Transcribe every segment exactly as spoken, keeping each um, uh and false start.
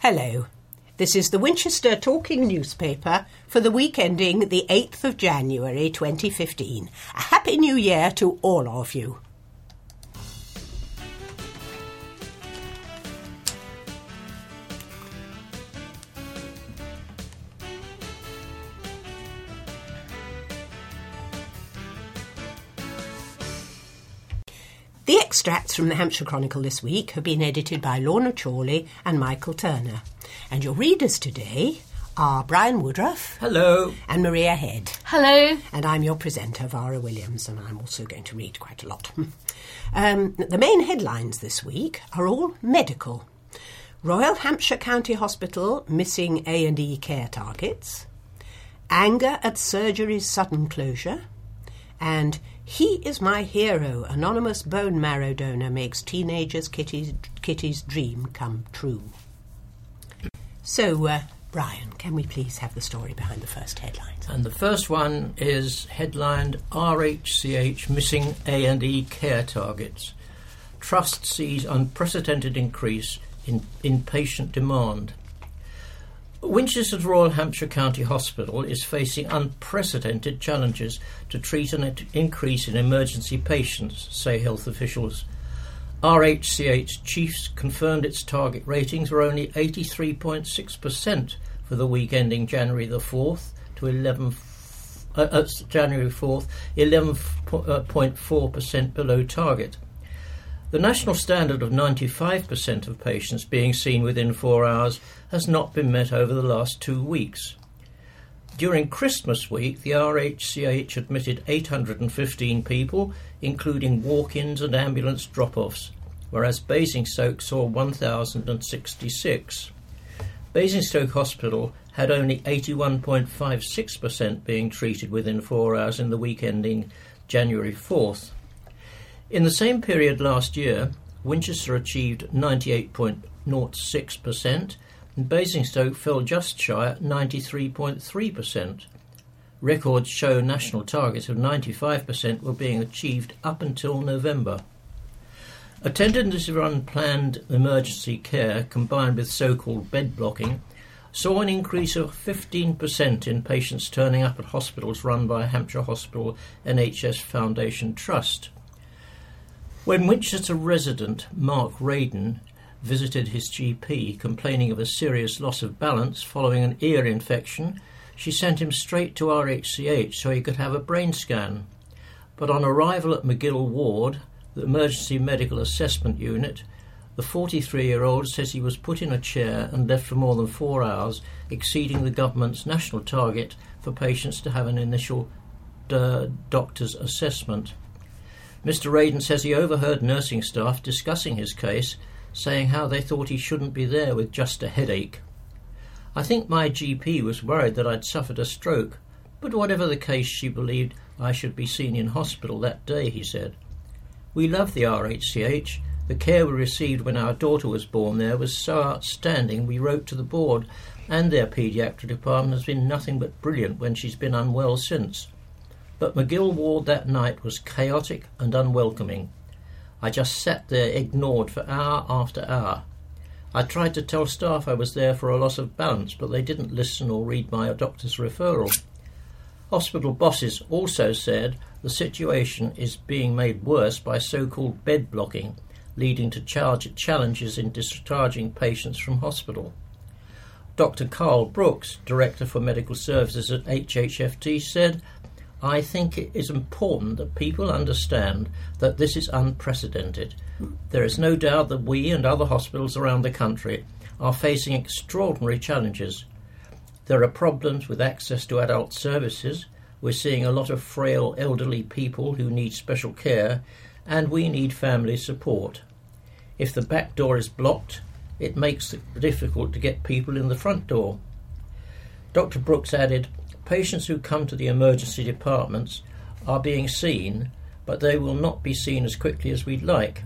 Hello. This is the Winchester Talking Newspaper for the week ending the eighth of January twenty fifteen. A Happy New Year to all of you. The extracts from the Hampshire Chronicle this week have been edited by Lorna Chorley and Michael Turner. And your readers today are Brian Woodruff. Hello. And Maria Head. Hello. And I'm your presenter, Vara Williams, and I'm also going to read quite a lot. um, the main headlines this week are all medical. Royal Hampshire County Hospital missing A and E care targets. Anger at surgery's sudden closure. And He is my hero, anonymous bone marrow donor makes teenagers Kitty's, Kitty's dream come true. So, uh, Brian, can we please have the story behind the first headlines? And the first one is headlined R H C H missing A and E care targets. Trust sees unprecedented increase in inpatient demand. Winchester's Royal Hampshire County Hospital is facing unprecedented challenges to treat an increase in emergency patients, say health officials. R H C H chiefs confirmed its target ratings were only eighty-three point six percent for the week ending January the fourth to eleven uh, uh, January fourth, eleven point four percent below target. The national standard of ninety-five percent of patients being seen within four hours has not been met over the last two weeks. During Christmas week, the R H C H admitted eight hundred fifteen people, including walk-ins and ambulance drop-offs, whereas Basingstoke saw one thousand sixty-six. Basingstoke Hospital had only eighty-one point five six percent being treated within four hours in the week ending January fourth. In the same period last year, Winchester achieved ninety-eight point zero six percent and Basingstoke fell just shy at ninety-three point three percent. Records show national targets of ninety-five percent were being achieved up until November. Attendance of unplanned emergency care combined with so-called bed blocking saw an increase of fifteen percent in patients turning up at hospitals run by Hampshire Hospital N H S Foundation Trust. When Winchester resident Mark Radin visited his G P complaining of a serious loss of balance following an ear infection, she sent him straight to R H C H so he could have a brain scan. But on arrival at McGill Ward, the emergency medical assessment unit, the forty-three-year-old says he was put in a chair and left for more than four hours, exceeding the government's national target for patients to have an initial uh, doctor's assessment. Mister Radin says he overheard nursing staff discussing his case, saying how they thought he shouldn't be there with just a headache. I think my G P was worried that I'd suffered a stroke, but whatever the case, she believed I should be seen in hospital that day, he said. We love the R H C H. The care we received when our daughter was born there was so outstanding we wrote to the board, and their paediatric department has been nothing but brilliant when she's been unwell since. But McGill Ward that night was chaotic and unwelcoming. I just sat there ignored for hour after hour. I tried to tell staff I was there for a loss of balance, but they didn't listen or read my doctor's referral. Hospital bosses also said the situation is being made worse by so-called bed blocking, leading to charge- challenges in discharging patients from hospital. Doctor Carl Brooks, Director for Medical Services at H H F T, said, I think it is important that people understand that this is unprecedented. There is no doubt that we and other hospitals around the country are facing extraordinary challenges. There are problems with access to adult services. We're seeing a lot of frail elderly people who need special care, and we need family support. If the back door is blocked, it makes it difficult to get people in the front door. Doctor Brooks added, patients who come to the emergency departments are being seen, but they will not be seen as quickly as we'd like.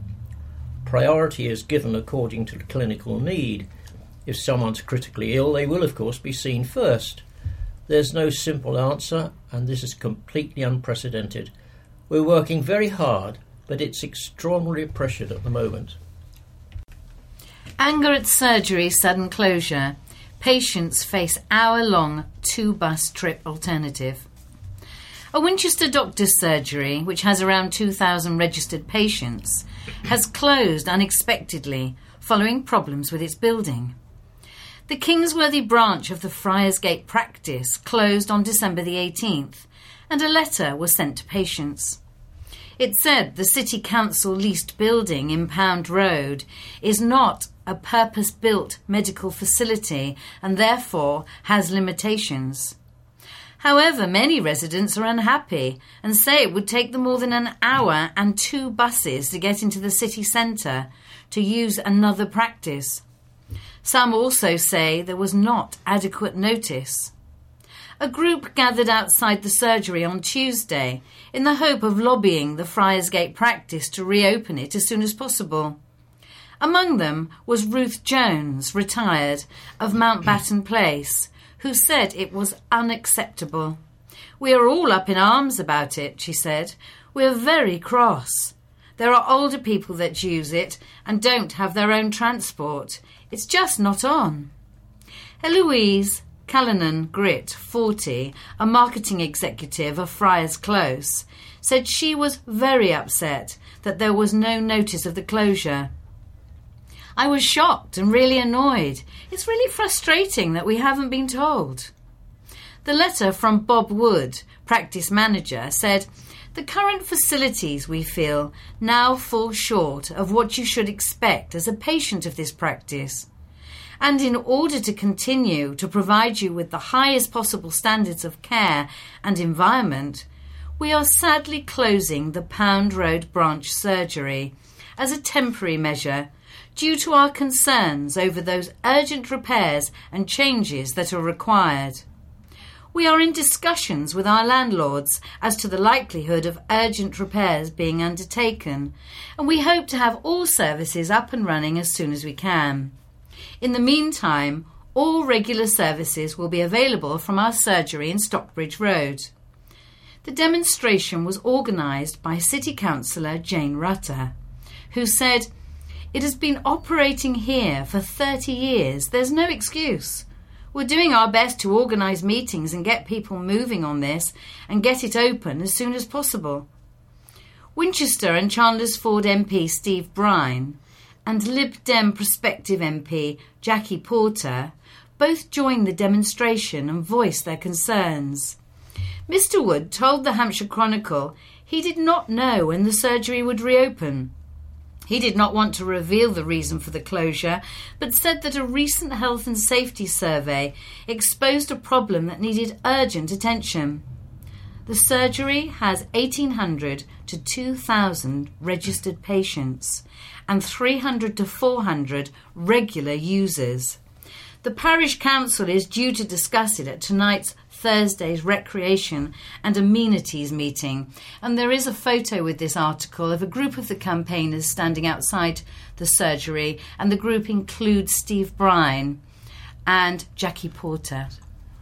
Priority is given according to the clinical need. If someone's critically ill, they will of course be seen first. There's no simple answer, and this is completely unprecedented. We're working very hard, but it's extraordinarily pressured at the moment. Anger at surgery sudden closure. Patients face hour-long two-bus trip alternative. A Winchester doctor's surgery, which has around two thousand registered patients, has closed unexpectedly following problems with its building. The Kingsworthy branch of the Friarsgate practice closed on December the eighteenth, and a letter was sent to patients. It said the City Council leased building in Pound Road is not a purpose-built medical facility and therefore has limitations. However, many residents are unhappy and say it would take them more than an hour and two buses to get into the city centre to use another practice. Some also say there was not adequate notice. A group gathered outside the surgery on Tuesday in the hope of lobbying the Friarsgate practice to reopen it as soon as possible. Among them was Ruth Jones, retired, of Mountbatten Place, who said it was unacceptable. "We are all up in arms about it," she said. "We are very cross. There are older people that use it and don't have their own transport. It's just not on." Eloise Callanan Gritt, forty, a marketing executive of Friars Close, said she was very upset that there was no notice of the closure. "I was shocked and really annoyed. It's really frustrating that we haven't been told." The letter from Bob Wood, practice manager, said, "The current facilities, we feel, now fall short of what you should expect as a patient of this practice. And in order to continue to provide you with the highest possible standards of care and environment, we are sadly closing the Pound Road branch surgery as a temporary measure due to our concerns over those urgent repairs and changes that are required. We are in discussions with our landlords as to the likelihood of urgent repairs being undertaken, and we hope to have all services up and running as soon as we can. In the meantime, all regular services will be available from our surgery in Stockbridge Road." The demonstration was organised by City Councillor Jane Rutter, who said, "It has been operating here for thirty years. There's no excuse. We're doing our best to organise meetings and get people moving on this and get it open as soon as possible." Winchester and Chandler's-Ford M P Steve Brine and Lib Dem prospective M P Jackie Porter both joined the demonstration and voiced their concerns. Mister Wood told the Hampshire Chronicle he did not know when the surgery would reopen. He did not want to reveal the reason for the closure, but said that a recent health and safety survey exposed a problem that needed urgent attention. The surgery has eighteen hundred to two thousand registered patients and three hundred to four hundred regular users. The parish council is due to discuss it at tonight's Thursday's Recreation and Amenities meeting, and there is a photo with this article of a group of the campaigners standing outside the surgery, and the group includes Steve Brine and Jackie Porter.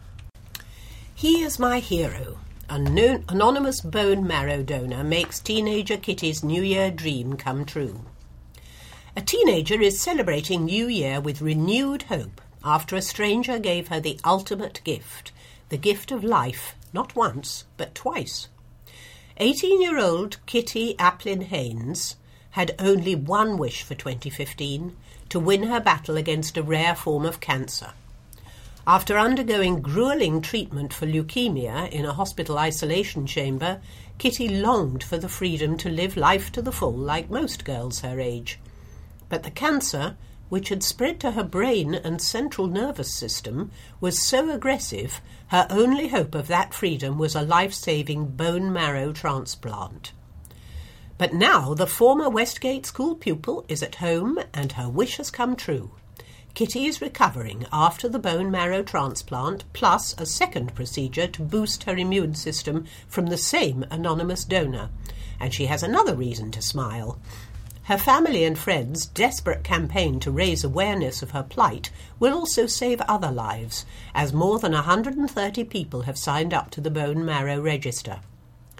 He is my hero. An anonymous bone marrow donor makes teenager Kitty's New Year dream come true. A teenager is celebrating New Year with renewed hope after a stranger gave her the ultimate gift, the gift of life, not once, but twice. eighteen-year-old Kitty Aplin Haynes had only one wish for twenty fifteen, to win her battle against a rare form of cancer. After undergoing gruelling treatment for leukemia in a hospital isolation chamber, Kitty longed for the freedom to live life to the full like most girls her age. But the cancer, which had spread to her brain and central nervous system, was so aggressive, her only hope of that freedom was a life-saving bone marrow transplant. But now the former Westgate school pupil is at home and her wish has come true. Kitty is recovering after the bone marrow transplant, plus a second procedure to boost her immune system from the same anonymous donor, and she has another reason to smile. Her family and friends' desperate campaign to raise awareness of her plight will also save other lives, as more than one hundred thirty people have signed up to the bone marrow register.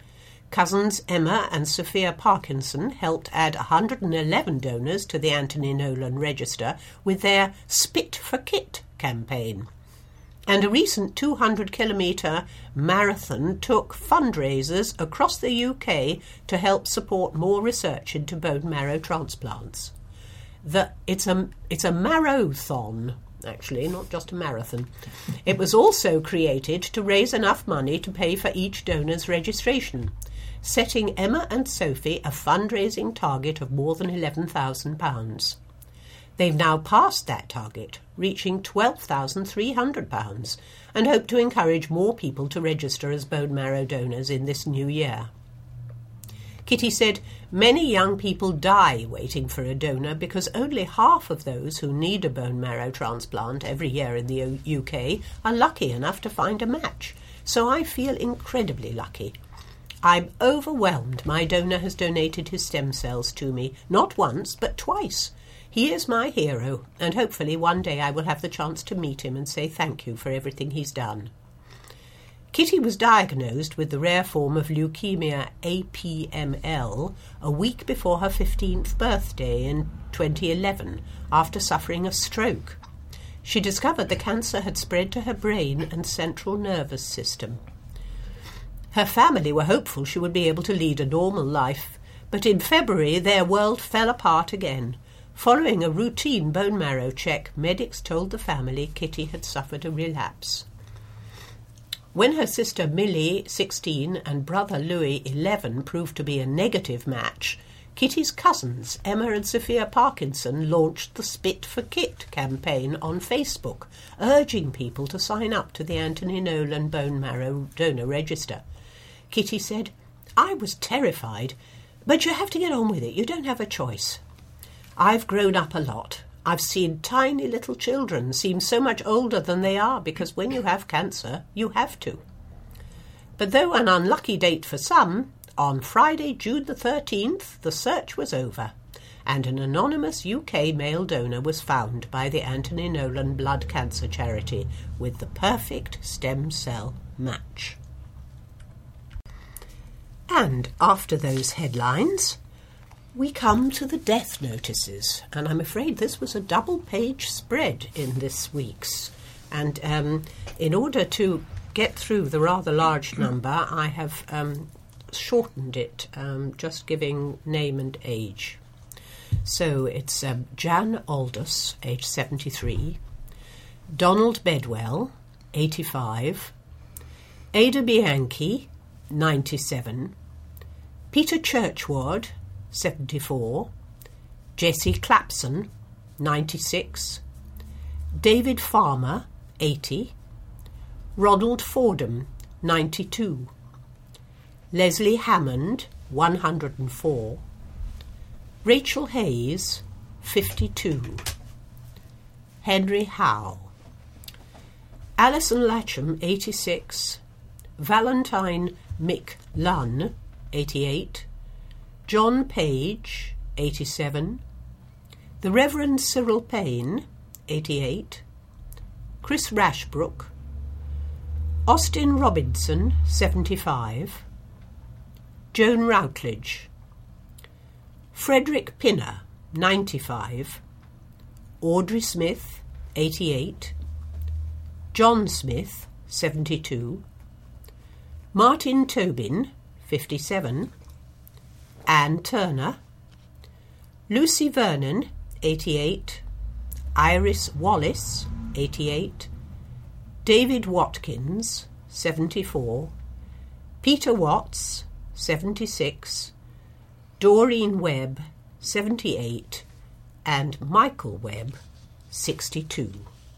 Cousins Emma and Sophia Parkinson helped add one hundred eleven donors to the Anthony Nolan register with their Spit for Kit campaign. And a recent two hundred kilometre marathon took fundraisers across the U K to help support more research into bone marrow transplants. The, it's a, it's a marrow-thon, actually, not just a marathon. It was also created to raise enough money to pay for each donor's registration, setting Emma and Sophie a fundraising target of more than eleven thousand pounds. They've now passed that target, reaching twelve thousand three hundred pounds, and hope to encourage more people to register as bone marrow donors in this new year. Kitty said, "Many young people die waiting for a donor because only half of those who need a bone marrow transplant every year in the U K are lucky enough to find a match, so I feel incredibly lucky. I'm overwhelmed my donor has donated his stem cells to me, not once, but twice. He is my hero, and hopefully one day I will have the chance to meet him and say thank you for everything he's done." Kitty was diagnosed with the rare form of leukemia A P M L a week before her fifteenth birthday in twenty eleven, after suffering a stroke. She discovered the cancer had spread to her brain and central nervous system. Her family were hopeful she would be able to lead a normal life, but in February their world fell apart again. Following a routine bone marrow check, medics told the family Kitty had suffered a relapse. When her sister Millie, sixteen, and brother Louis, eleven, proved to be a negative match, Kitty's cousins, Emma and Sophia Parkinson, launched the Spit for Kit campaign on Facebook, urging people to sign up to the Anthony Nolan bone marrow donor register. Kitty said, "I was terrified, but you have to get on with it. You don't have a choice. I've grown up a lot. I've seen tiny little children seem so much older than they are because when you have cancer, you have to." But though an unlucky date for some, on Friday, June the thirteenth, the search was over, and an anonymous U K male donor was found by the Anthony Nolan Blood Cancer Charity with the perfect stem cell match. And after those headlines, we come to the death notices, and I'm afraid this was a double-page spread in this week's. And um, in order to get through the rather large number, I have um, shortened it, um, just giving name and age. So it's um, Jan Aldous, age seventy-three, Donald Bedwell, eighty-five, Ada Bianchi, ninety-seven, Peter Churchward, seventy-four, Jessie Clapson, ninety-six, David Farmer, eighty, Ronald Fordham, ninety-two, Leslie Hammond, one hundred four, Rachel Hayes, fifty-two, Henry Howe, Alison Latcham, eighty-six, Valentine Mick Lunn, eighty-eight, John Page, eighty-seven, the Reverend Cyril Payne, eighty-eight, Chris Rashbrook, Austin Robinson, seventy-five, Joan Routledge, Frederick Pinner, ninety-five, Audrey Smith, eighty-eight, John Smith, seventy-two, Martin Tobin, fifty-seven, Anne Turner, Lucy Vernon, eighty-eight, Iris Wallace, eighty-eight, David Watkins, seventy-four, Peter Watts, seventy-six, Doreen Webb, seventy-eight, and Michael Webb, sixty-two.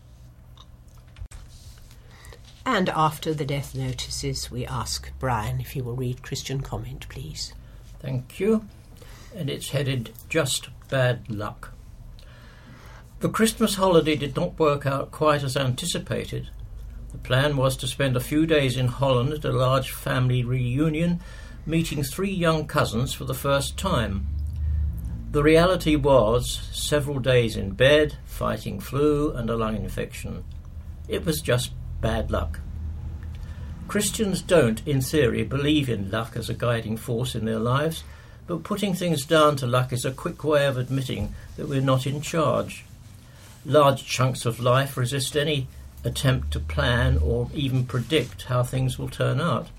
And after the death notices, we ask Brian if he will read Christian comment, please. Thank you. And it's headed Just Bad Luck. The Christmas holiday did not work out quite as anticipated. The plan was to spend a few days in Holland at a large family reunion, meeting three young cousins for the first time. The reality was several days in bed, fighting flu and a lung infection. It was just bad luck. Christians don't, in theory, believe in luck as a guiding force in their lives, but putting things down to luck is a quick way of admitting that we're not in charge. Large chunks of life resist any attempt to plan or even predict how things will turn out.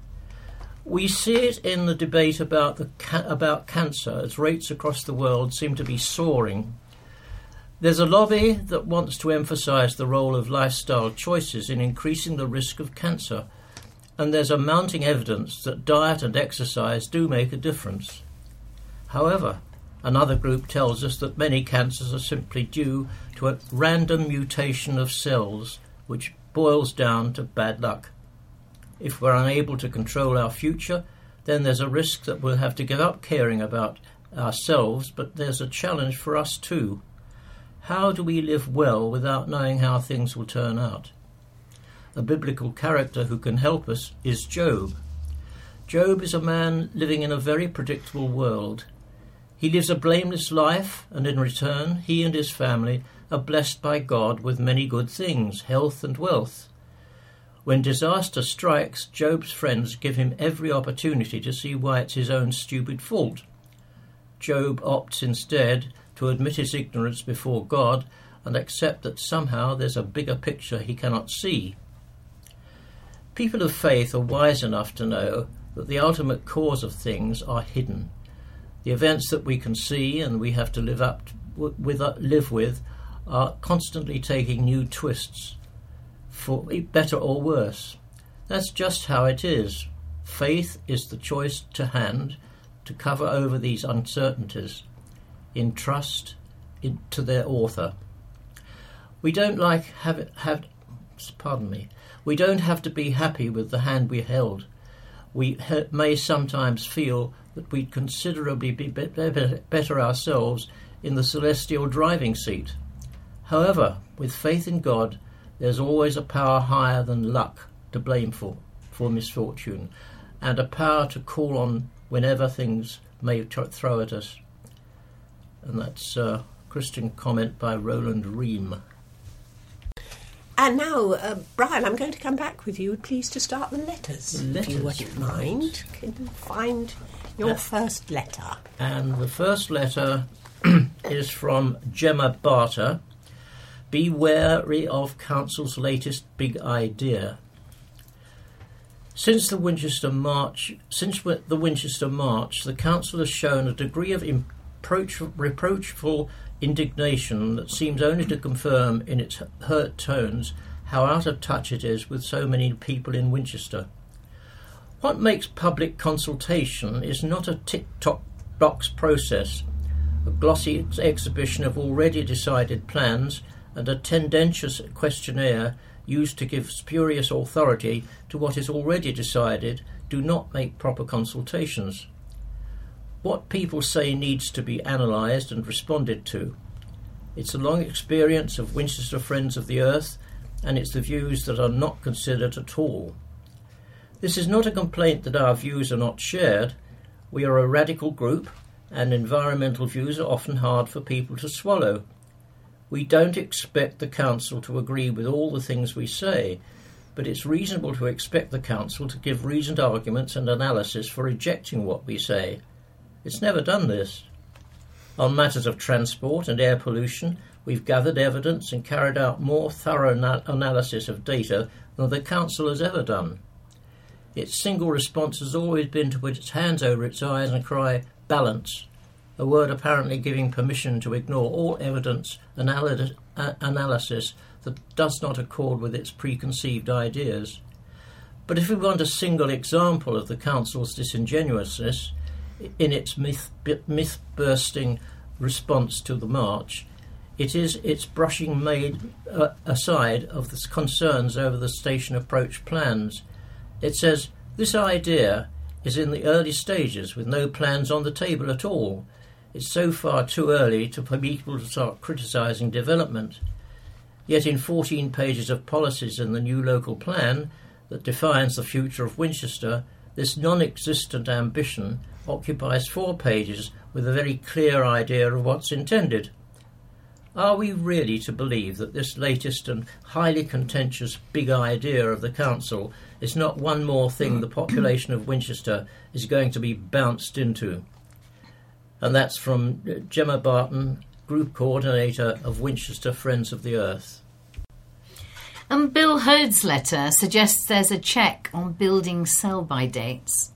We see it in the debate about the ca- about cancer, as rates across the world seem to be soaring. There's a lobby that wants to emphasise the role of lifestyle choices in increasing the risk of cancer, and there's a mounting evidence that diet and exercise do make a difference. However, another group tells us that many cancers are simply due to a random mutation of cells, which boils down to bad luck. If we're unable to control our future, then there's a risk that we'll have to give up caring about ourselves, but there's a challenge for us too. How do we live well without knowing how things will turn out? A biblical character who can help us is Job. Job is a man living in a very predictable world. He lives a blameless life, and in return, he and his family are blessed by God with many good things, health and wealth. When disaster strikes, Job's friends give him every opportunity to see why it's his own stupid fault. Job opts instead to admit his ignorance before God and accept that somehow there's a bigger picture he cannot see. People of faith are wise enough to know that the ultimate cause of things are hidden. The events that we can see and we have to live up to, with, uh, live with are constantly taking new twists, for better or worse. That's just how it is. Faith is the choice to hand to cover over these uncertainties, in trust in, to their author. We don't like have have pardon me. We don't have to be happy with the hand we held. We ha- may sometimes feel that we'd considerably be, be be better ourselves in the celestial driving seat. However, with faith in God, there's always a power higher than luck to blame for, for misfortune, and a power to call on whenever things may t- throw at us. And that's a Christian comment by Roland Ream. And now, uh, Brian, I'm going to come back with you, please, to start the letters, The letters, if you wouldn't mind. Can you find your Uh, first letter? And the first letter is from Gemma Barter. Be wary of Council's latest big idea. Since the Winchester March, since the Winchester March, the Council has shown a degree of reproach, reproachful indignation that seems only to confirm in its hurt tones how out of touch it is with so many people in Winchester. What makes public consultation is not a tick-tock box process, a glossy exhibition of already decided plans, and a tendentious questionnaire used to give spurious authority to what is already decided do not make proper consultations. What people say needs to be analysed and responded to. It's a long experience of Winchester Friends of the Earth, and it's the views that are not considered at all. This is not a complaint that our views are not shared. We are a radical group, and environmental views are often hard for people to swallow. We don't expect the Council to agree with all the things we say, but it's reasonable to expect the Council to give reasoned arguments and analysis for rejecting what we say. It's never done this. On matters of transport and air pollution, we've gathered evidence and carried out more thorough na- analysis of data than the Council has ever done. Its single response has always been to put its hands over its eyes and cry, balance, a word apparently giving permission to ignore all evidence and analy- uh, analysis that does not accord with its preconceived ideas. But if we want a single example of the Council's disingenuousness in its myth, myth-bursting response to the march, it is its brushing made uh, aside of the concerns over the station approach plans. It says, this idea is in the early stages with no plans on the table at all. It's so far too early to, for people to start criticising development. Yet in fourteen pages of policies in the new local plan that defines the future of Winchester, this non-existent ambition occupies four pages with a very clear idea of what's intended. Are we really to believe that this latest and highly contentious big idea of the council is not one more thing the population of Winchester is going to be bounced into? And that's from Gemma Barton, Group Coordinator of Winchester Friends of the Earth. And Bill Hode's letter suggests there's a check on building sell-by dates.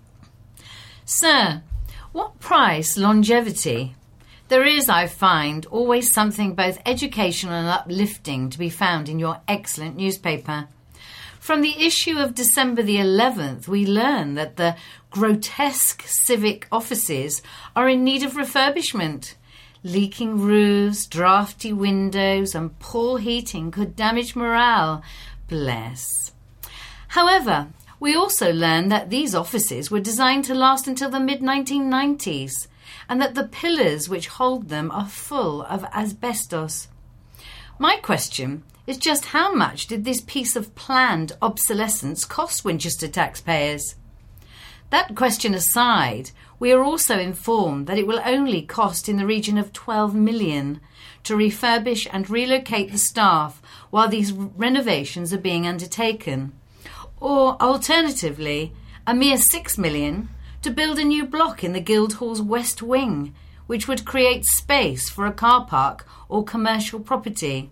Sir, what price longevity? There is, I find, always something both educational and uplifting to be found in your excellent newspaper. From the issue of December the eleventh, we learn that the grotesque civic offices are in need of refurbishment. Leaking roofs, drafty windows and poor heating could damage morale. Bless. However, we also learn that these offices were designed to last until the mid nineteen nineties. And that the pillars which hold them are full of asbestos. My question is just how much did this piece of planned obsolescence cost Winchester taxpayers? That question aside, we are also informed that it will only cost in the region of twelve million to refurbish and relocate the staff while these renovations are being undertaken. Or, alternatively, a mere six million to build a new block in the Guildhall's West Wing, which would create space for a car park or commercial property.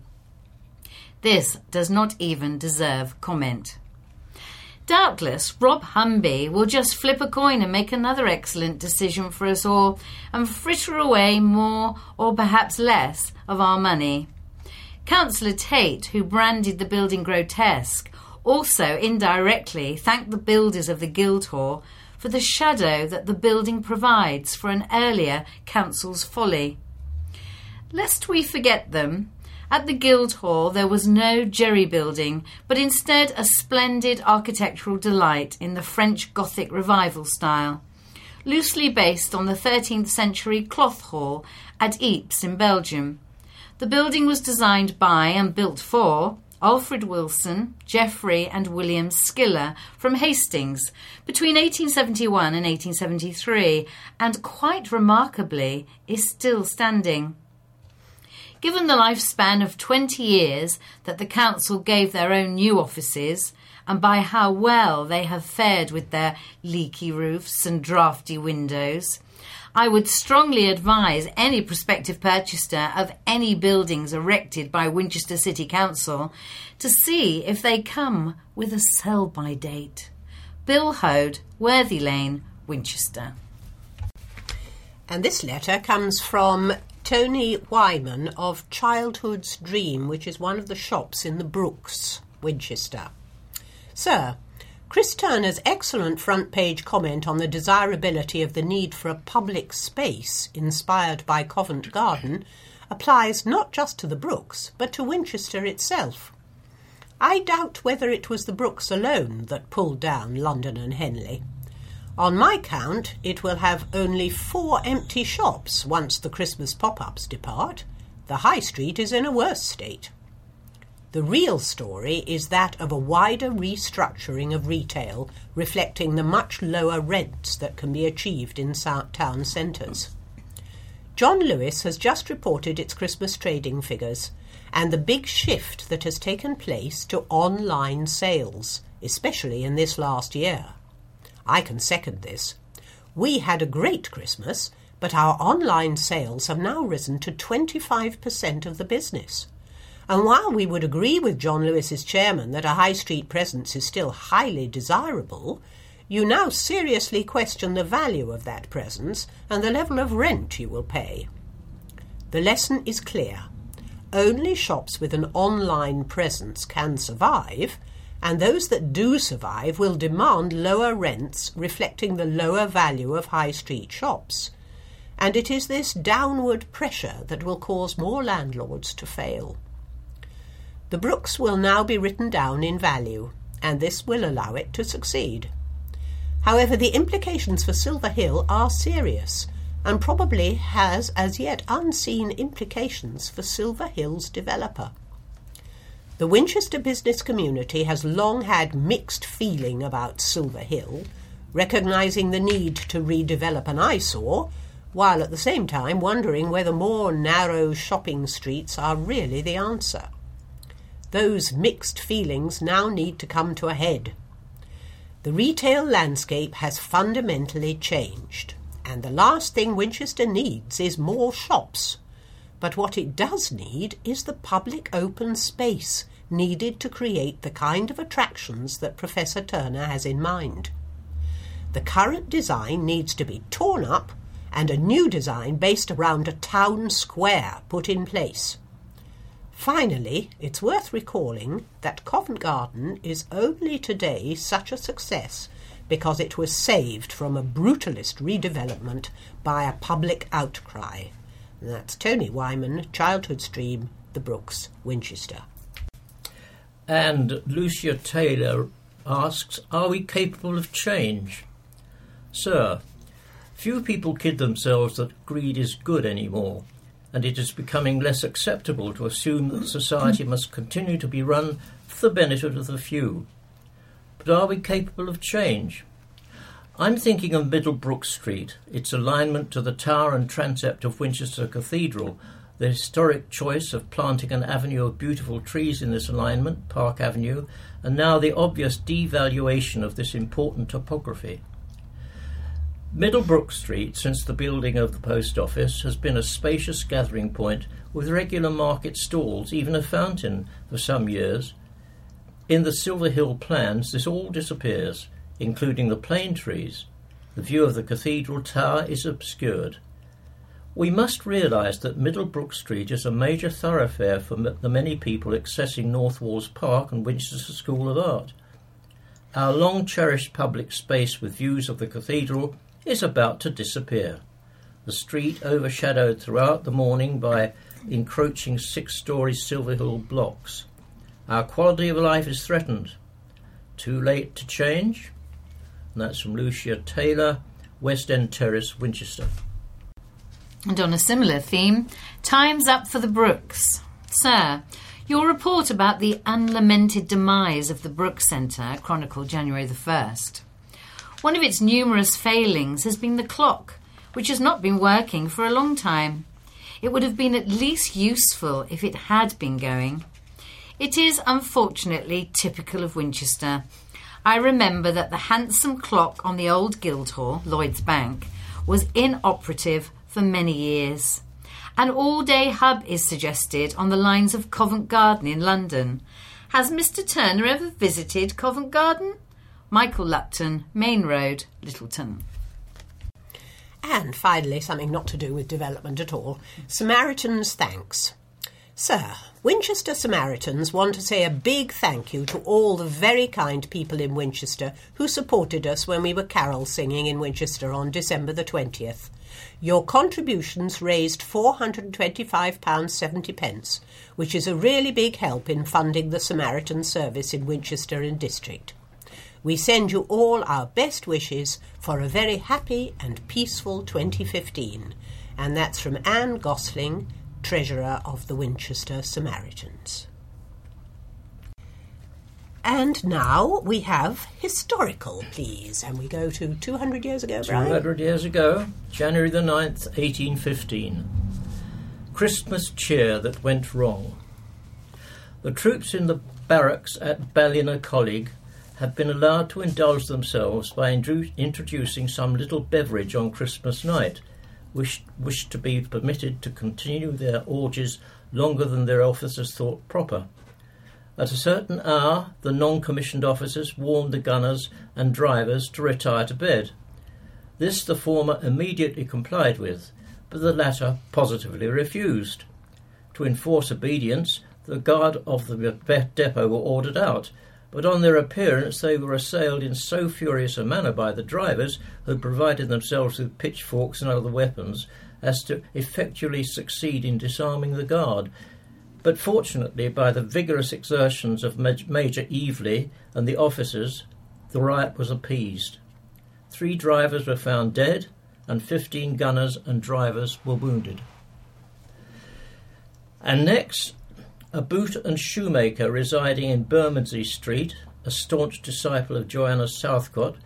This does not even deserve comment. Doubtless, Rob Humby will just flip a coin and make another excellent decision for us all and fritter away more or perhaps less of our money. Councillor Tate, who branded the building grotesque, also indirectly thanked the builders of the Guildhall for the shadow that the building provides for an earlier council's folly. Lest we forget them, at the Guildhall there was no jerry building, but instead a splendid architectural delight in the French Gothic revival style, loosely based on the thirteenth century cloth hall at Ypres in Belgium. The building was designed by and built for Alfred Wilson, Geoffrey and William Skiller from Hastings between eighteen seventy-one and eighteen seventy-three, and quite remarkably is still standing. Given the lifespan of twenty years that the council gave their own new offices, and by how well they have fared with their leaky roofs and drafty windows, I would strongly advise any prospective purchaser of any buildings erected by Winchester City Council to see if they come with a sell-by date. Bill Hode, Worthy Lane, Winchester. And this letter comes from Tony Wyman of Childhood's Dream, which is one of the shops in the Brooks, Winchester. Sir, Chris Turner's excellent front-page comment on the desirability of the need for a public space inspired by Covent Garden applies not just to the Brooks, but to Winchester itself. I doubt whether it was the Brooks alone that pulled down London and Henley. On my count, it will have only four empty shops once the Christmas pop-ups depart. The High Street is in a worse state. The real story is that of a wider restructuring of retail, reflecting the much lower rents that can be achieved in town centres. John Lewis has just reported its Christmas trading figures and the big shift that has taken place to online sales, especially in this last year. I can second this. We had a great Christmas, but our online sales have now risen to twenty-five percent of the business. And while we would agree with John Lewis's chairman that a high street presence is still highly desirable, you now seriously question the value of that presence and the level of rent you will pay. The lesson is clear. Only shops with an online presence can survive, and those that do survive will demand lower rents reflecting the lower value of high street shops. And it is this downward pressure that will cause more landlords to fail. The Brooks will now be written down in value, and this will allow it to succeed. However, the implications for Silver Hill are serious, and probably has as yet unseen implications for Silver Hill's developer. The Winchester business community has long had mixed feeling about Silver Hill, recognising the need to redevelop an eyesore, while at the same time wondering whether more narrow shopping streets are really the answer. Those mixed feelings now need to come to a head. The retail landscape has fundamentally changed, and the last thing Winchester needs is more shops. But what it does need is the public open space needed to create the kind of attractions that Professor Turner has in mind. The current design needs to be torn up and a new design based around a town square put in place. Finally, it's worth recalling that Covent Garden is only today such a success because it was saved from a brutalist redevelopment by a public outcry. And that's Tony Wyman, Childhood's Dream, The Brooks, Winchester. And Lucia Taylor asks, are we capable of change? Sir, few people kid themselves that greed is good anymore, and it is becoming less acceptable to assume that society must continue to be run for the benefit of the few. But are we capable of change? I'm thinking of Middlebrook Street, its alignment to the tower and transept of Winchester Cathedral, the historic choice of planting an avenue of beautiful trees in this alignment, Park Avenue, and now the obvious devaluation of this important topography. Middlebrook Street, since the building of the post office, has been a spacious gathering point with regular market stalls, even a fountain for some years. In the Silver Hill plans, this all disappears, including the plane trees. The view of the cathedral tower is obscured. We must realise that Middlebrook Street is a major thoroughfare for the many people accessing North Walls Park and Winchester School of Art. Our long-cherished public space with views of the cathedral is about to disappear. The street overshadowed throughout the morning by encroaching six-storey Silver Hill blocks. Our quality of life is threatened. Too late to change? And that's from Lucia Taylor, West End Terrace, Winchester. And on a similar theme, time's up for the Brooks. Sir, your report about the unlamented demise of the Brooks Centre, chronicled January the first. One of its numerous failings has been the clock, which has not been working for a long time. It would have been at least useful if it had been going. It is unfortunately typical of Winchester. I remember that the handsome clock on the old Guildhall, Lloyd's Bank, was inoperative for many years. An all-day hub is suggested on the lines of Covent Garden in London. Has Mister Turner ever visited Covent Garden? Michael Lupton, Main Road, Littleton. And finally, something not to do with development at all, Samaritan's thanks. Sir, Winchester Samaritans want to say a big thank you to all the very kind people in Winchester who supported us when we were carol singing in Winchester on December the twentieth. Your contributions raised four hundred and twenty-five pounds seventy, which is a really big help in funding the Samaritan service in Winchester and District. We send you all our best wishes for a very happy and peaceful twenty fifteen. And that's from Anne Gosling, Treasurer of the Winchester Samaritans. And now we have historical, please. And we go to two hundred years ago, Brian. two hundred years ago, January the ninth, eighteen fifteen. Christmas cheer that went wrong. The troops in the barracks at Ballinacollig have been allowed to indulge themselves by indru- introducing some little beverage on Christmas night, which wished to be permitted to continue their orgies longer than their officers thought proper. At a certain hour, the non-commissioned officers warned the gunners and drivers to retire to bed. This the former immediately complied with, but the latter positively refused. To enforce obedience, the guard of the depot were ordered out, but on their appearance they were assailed in so furious a manner by the drivers, who had provided themselves with pitchforks and other weapons, as to effectually succeed in disarming the guard. But fortunately, by the vigorous exertions of Major Evely and the officers, the riot was appeased. Three drivers were found dead, and fifteen gunners and drivers were wounded. And next, a boot and shoemaker residing in Bermondsey Street, a staunch disciple of Joanna Southcott,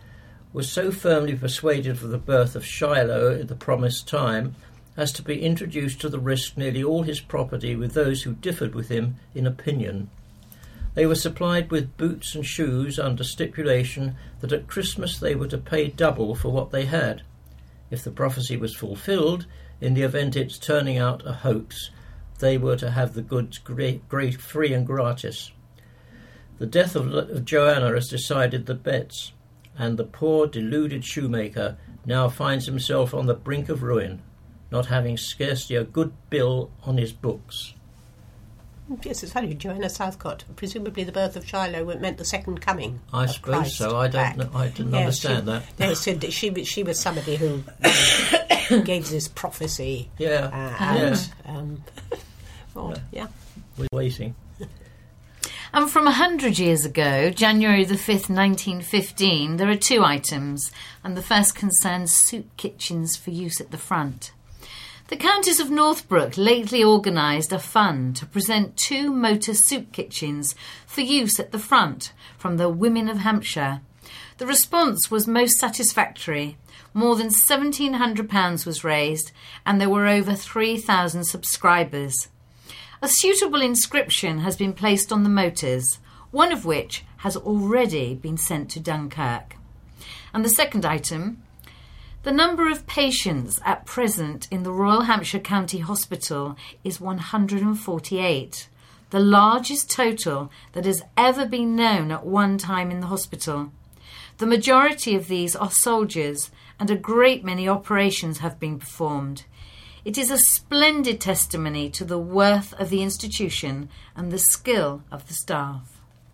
was so firmly persuaded of the birth of Shiloh at the promised time as to be introduced to the risk nearly all his property with those who differed with him in opinion. They were supplied with boots and shoes under stipulation that at Christmas they were to pay double for what they had. If the prophecy was fulfilled, in the event its turning out a hoax, they were to have the goods great, great, free and gratis. The death of, of Joanna has decided the bets, and the poor deluded shoemaker now finds himself on the brink of ruin, not having scarcely a good bill on his books. Yes, it's funny, Joanna Southcott. Presumably the birth of Shiloh meant the second coming. I of suppose Christ so. I don't. back. Know, I didn't Yes, understand she, that. No, so she she was somebody who um, gave this prophecy. Yeah. Uh, and, yeah. Um, oh, yeah. We're waiting. And from a hundred years ago, January the fifth, nineteen fifteen, there are two items, and the first concerns soup kitchens for use at the front. The Countess of Northbrook lately organised a fund to present two motor soup kitchens for use at the front from the Women of Hampshire. The response was most satisfactory. More than seventeen hundred pounds was raised, and there were over three thousand subscribers. A suitable inscription has been placed on the motors, one of which has already been sent to Dunkirk. And the second item, the number of patients at present in the Royal Hampshire County Hospital is one hundred forty-eight, the largest total that has ever been known at one time in the hospital. The majority of these are soldiers, and a great many operations have been performed. It is a splendid testimony to the worth of the institution and the skill of the staff.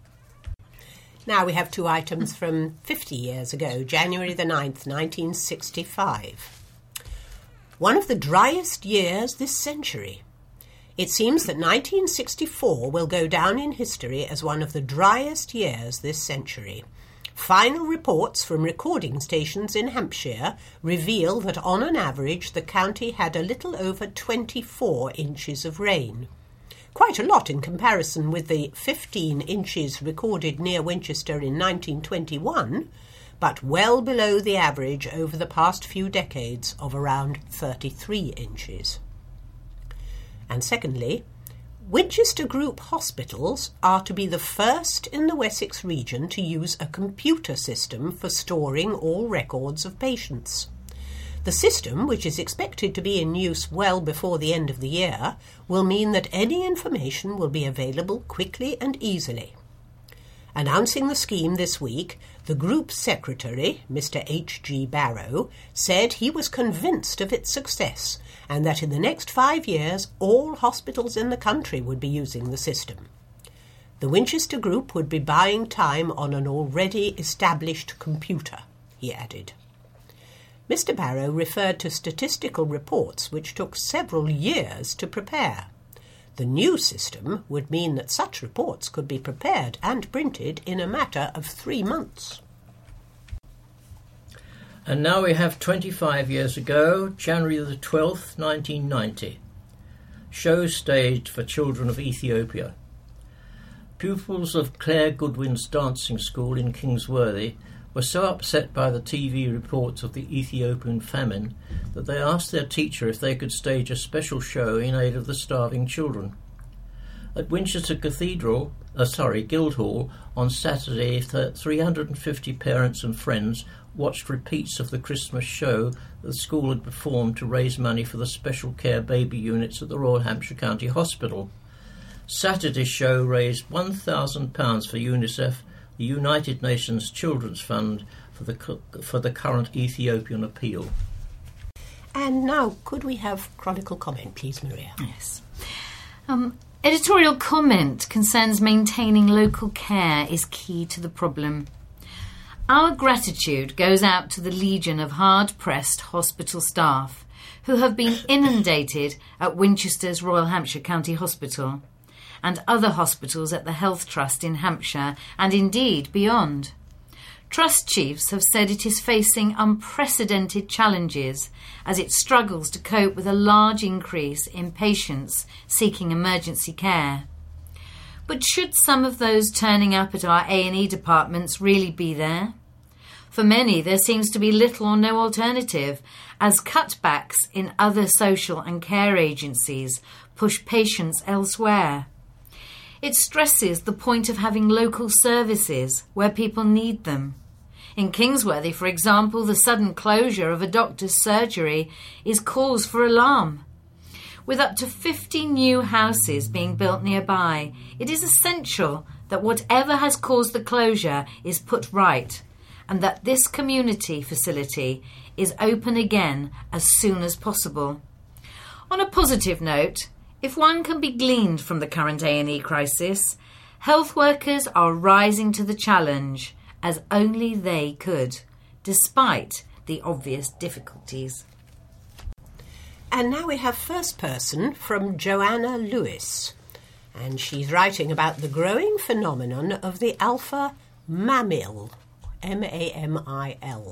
Now we have two items from fifty years ago, January the ninth, nineteen sixty-five. One of the driest years this century. It seems that nineteen sixty-four will go down in history as one of the driest years this century. Final reports from recording stations in Hampshire reveal that on an average the county had a little over twenty-four inches of rain. Quite a lot in comparison with the fifteen inches recorded near Winchester in nineteen twenty-one, but well below the average over the past few decades of around thirty-three inches. And secondly, Winchester Group hospitals are to be the first in the Wessex region to use a computer system for storing all records of patients. The system, which is expected to be in use well before the end of the year, will mean that any information will be available quickly and easily. Announcing the scheme this week, the group secretary, Mister H G Barrow, said he was convinced of its success and that in the next five years all hospitals in the country would be using the system. The Winchester Group would be buying time on an already established computer, he added. Mister Barrow referred to statistical reports which took several years to prepare. The new system would mean that such reports could be prepared and printed in a matter of three months. And now we have twenty-five years ago, January the twelfth, nineteen ninety. Show staged for children of Ethiopia. Pupils of Claire Goodwin's dancing school in Kingsworthy were so upset by the T V reports of the Ethiopian famine that they asked their teacher if they could stage a special show in aid of the starving children. At Winchester Cathedral, uh, sorry, Guildhall, on Saturday, three hundred fifty parents and friends watched repeats of the Christmas show that the school had performed to raise money for the special care baby units at the Royal Hampshire County Hospital. Saturday's show raised one thousand pounds for UNICEF, the United Nations Children's Fund, for the for the current Ethiopian appeal. And now, could we have chronicle comment, please, Maria? Yes. Um, editorial comment concerns maintaining local care is key to the problem. Our gratitude goes out to the legion of hard-pressed hospital staff who have been inundated at Winchester's Royal Hampshire County Hospital and other hospitals at the Health Trust in Hampshire and indeed beyond. Trust chiefs have said it is facing unprecedented challenges as it struggles to cope with a large increase in patients seeking emergency care. But should some of those turning up at our A and E departments really be there? For many, there seems to be little or no alternative, as cutbacks in other social and care agencies push patients elsewhere. It stresses the point of having local services where people need them. In Kingsworthy, for example, the sudden closure of a doctor's surgery is cause for alarm. With up to fifty new houses being built nearby, it is essential that whatever has caused the closure is put right, and that this community facility is open again as soon as possible. On a positive note, if one can be gleaned from the current A and E crisis, health workers are rising to the challenge as only they could, despite the obvious difficulties. And now we have first person from Joanna Lewis, and she's writing about the growing phenomenon of the alpha mammal, M A M I L.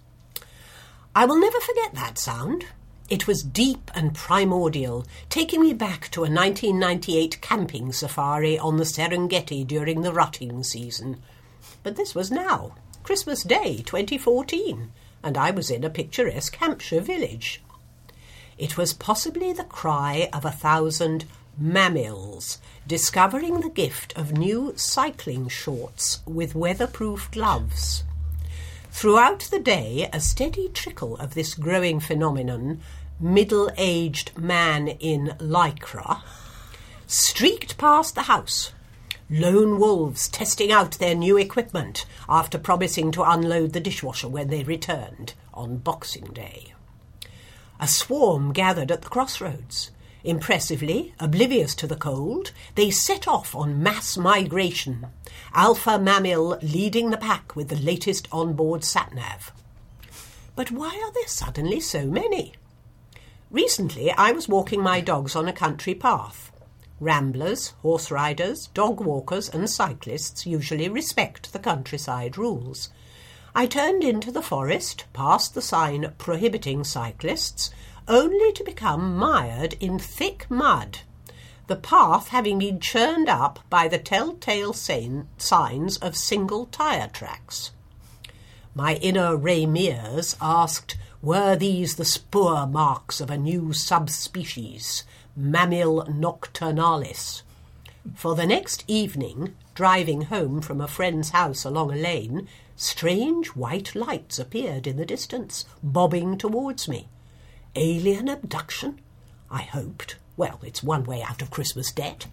I will never forget that sound. It was deep and primordial, taking me back to a nineteen ninety-eight camping safari on the Serengeti during the rutting season. But this was now, Christmas Day twenty fourteen, and I was in a picturesque Hampshire village. It was possibly the cry of a thousand mammals discovering the gift of new cycling shorts with weatherproof gloves. Throughout the day, a steady trickle of this growing phenomenon, middle-aged man in lycra, streaked past the house. Lone wolves testing out their new equipment after promising to unload the dishwasher when they returned on Boxing Day. A swarm gathered at the crossroads. Impressively, oblivious to the cold, they set off on mass migration, alpha mammal leading the pack with the latest onboard sat-nav. But why are there suddenly so many? Recently, I was walking my dogs on a country path. Ramblers, horse riders, dog walkers and cyclists usually respect the countryside rules. I turned into the forest, past the sign prohibiting cyclists, only to become mired in thick mud, the path having been churned up by the telltale signs of single tyre tracks. My inner Ray Mears asked, were these the spoor marks of a new subspecies, Mammal nocturnalis? For the next evening, driving home from a friend's house along a lane, strange white lights appeared in the distance, bobbing towards me. Alien abduction? I hoped. Well, it's one way out of Christmas debt.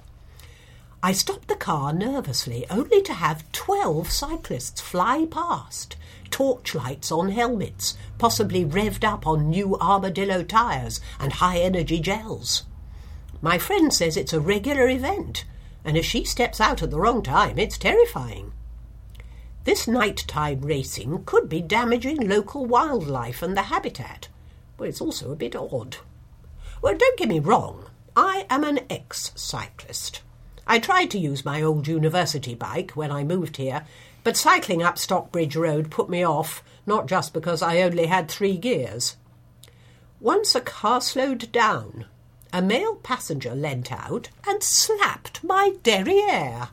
I stopped the car nervously, only to have twelve cyclists fly past, torchlights on helmets, possibly revved up on new armadillo tyres and high-energy gels. My friend says it's a regular event, and if she steps out at the wrong time, it's terrifying. This nighttime racing could be damaging local wildlife and the habitat, but it's also a bit odd. Well, don't get me wrong, I am an ex-cyclist. I tried to use my old university bike when I moved here, but cycling up Stockbridge Road put me off, not just because I only had three gears. Once a car slowed down. A male passenger leant out and slapped my derriere.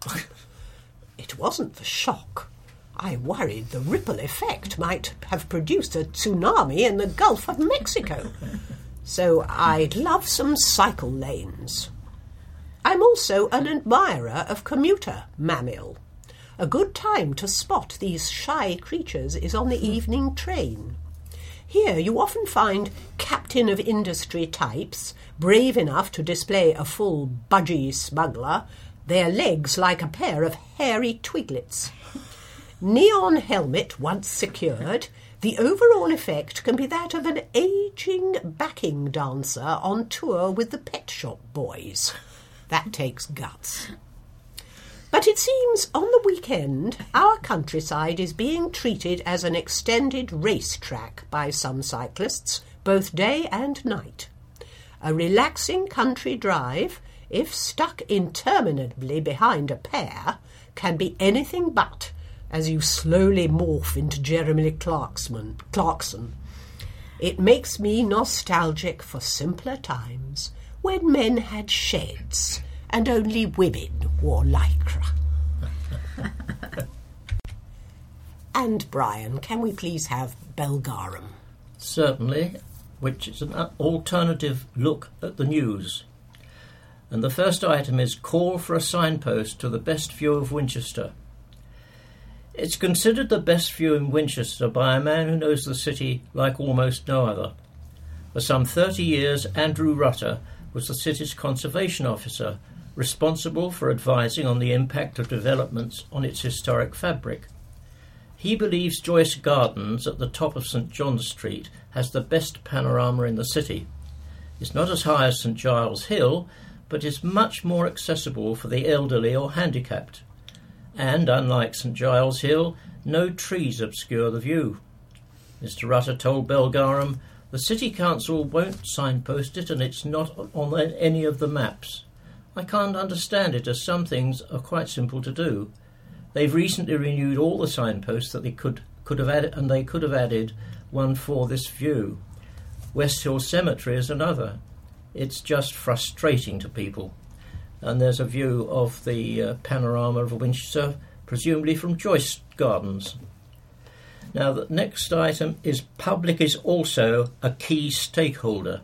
It wasn't the shock. I worried the ripple effect might have produced a tsunami in the Gulf of Mexico. So I'd love some cycle lanes. I'm also an admirer of commuter mammal. A good time to spot these shy creatures is on the evening train. Here you often find captain of industry types, brave enough to display a full budgie smuggler, their legs like a pair of hairy twiglets. Neon helmet once secured, the overall effect can be that of an ageing backing dancer on tour with the Pet Shop Boys. That takes guts. But it seems on the weekend our countryside is being treated as an extended racetrack by some cyclists, both day and night. A relaxing country drive, if stuck interminably behind a pair, can be anything but, as you slowly morph into Jeremy Clarkson. Clarkson. It makes me nostalgic for simpler times when men had sheds and only women wore lycra. And Brian, can we please have Belgarum? Certainly, which is an alternative look at the news. And the first item is call for a signpost to the best view of Winchester. It's considered the best view in Winchester by a man who knows the city like almost no other. For some thirty years, Andrew Rutter was the city's conservation officer, responsible for advising on the impact of developments on its historic fabric. He believes Joyce Gardens at the top of St John Street has the best panorama in the city. It's not as high as St Giles Hill, but is much more accessible for the elderly or handicapped. And, unlike St Giles Hill, no trees obscure the view. Mister Rutter told Belgarum, the City Council won't signpost it and it's not on any of the maps. I can't understand it, as some things are quite simple to do. They've recently renewed all the signposts that they could, could have added, and they could have added one for this view. West Hill Cemetery is another. It's just frustrating to people. And there's a view of the uh, panorama of Winchester, presumably from Joyce Gardens. Now, the next item is public is also a key stakeholder.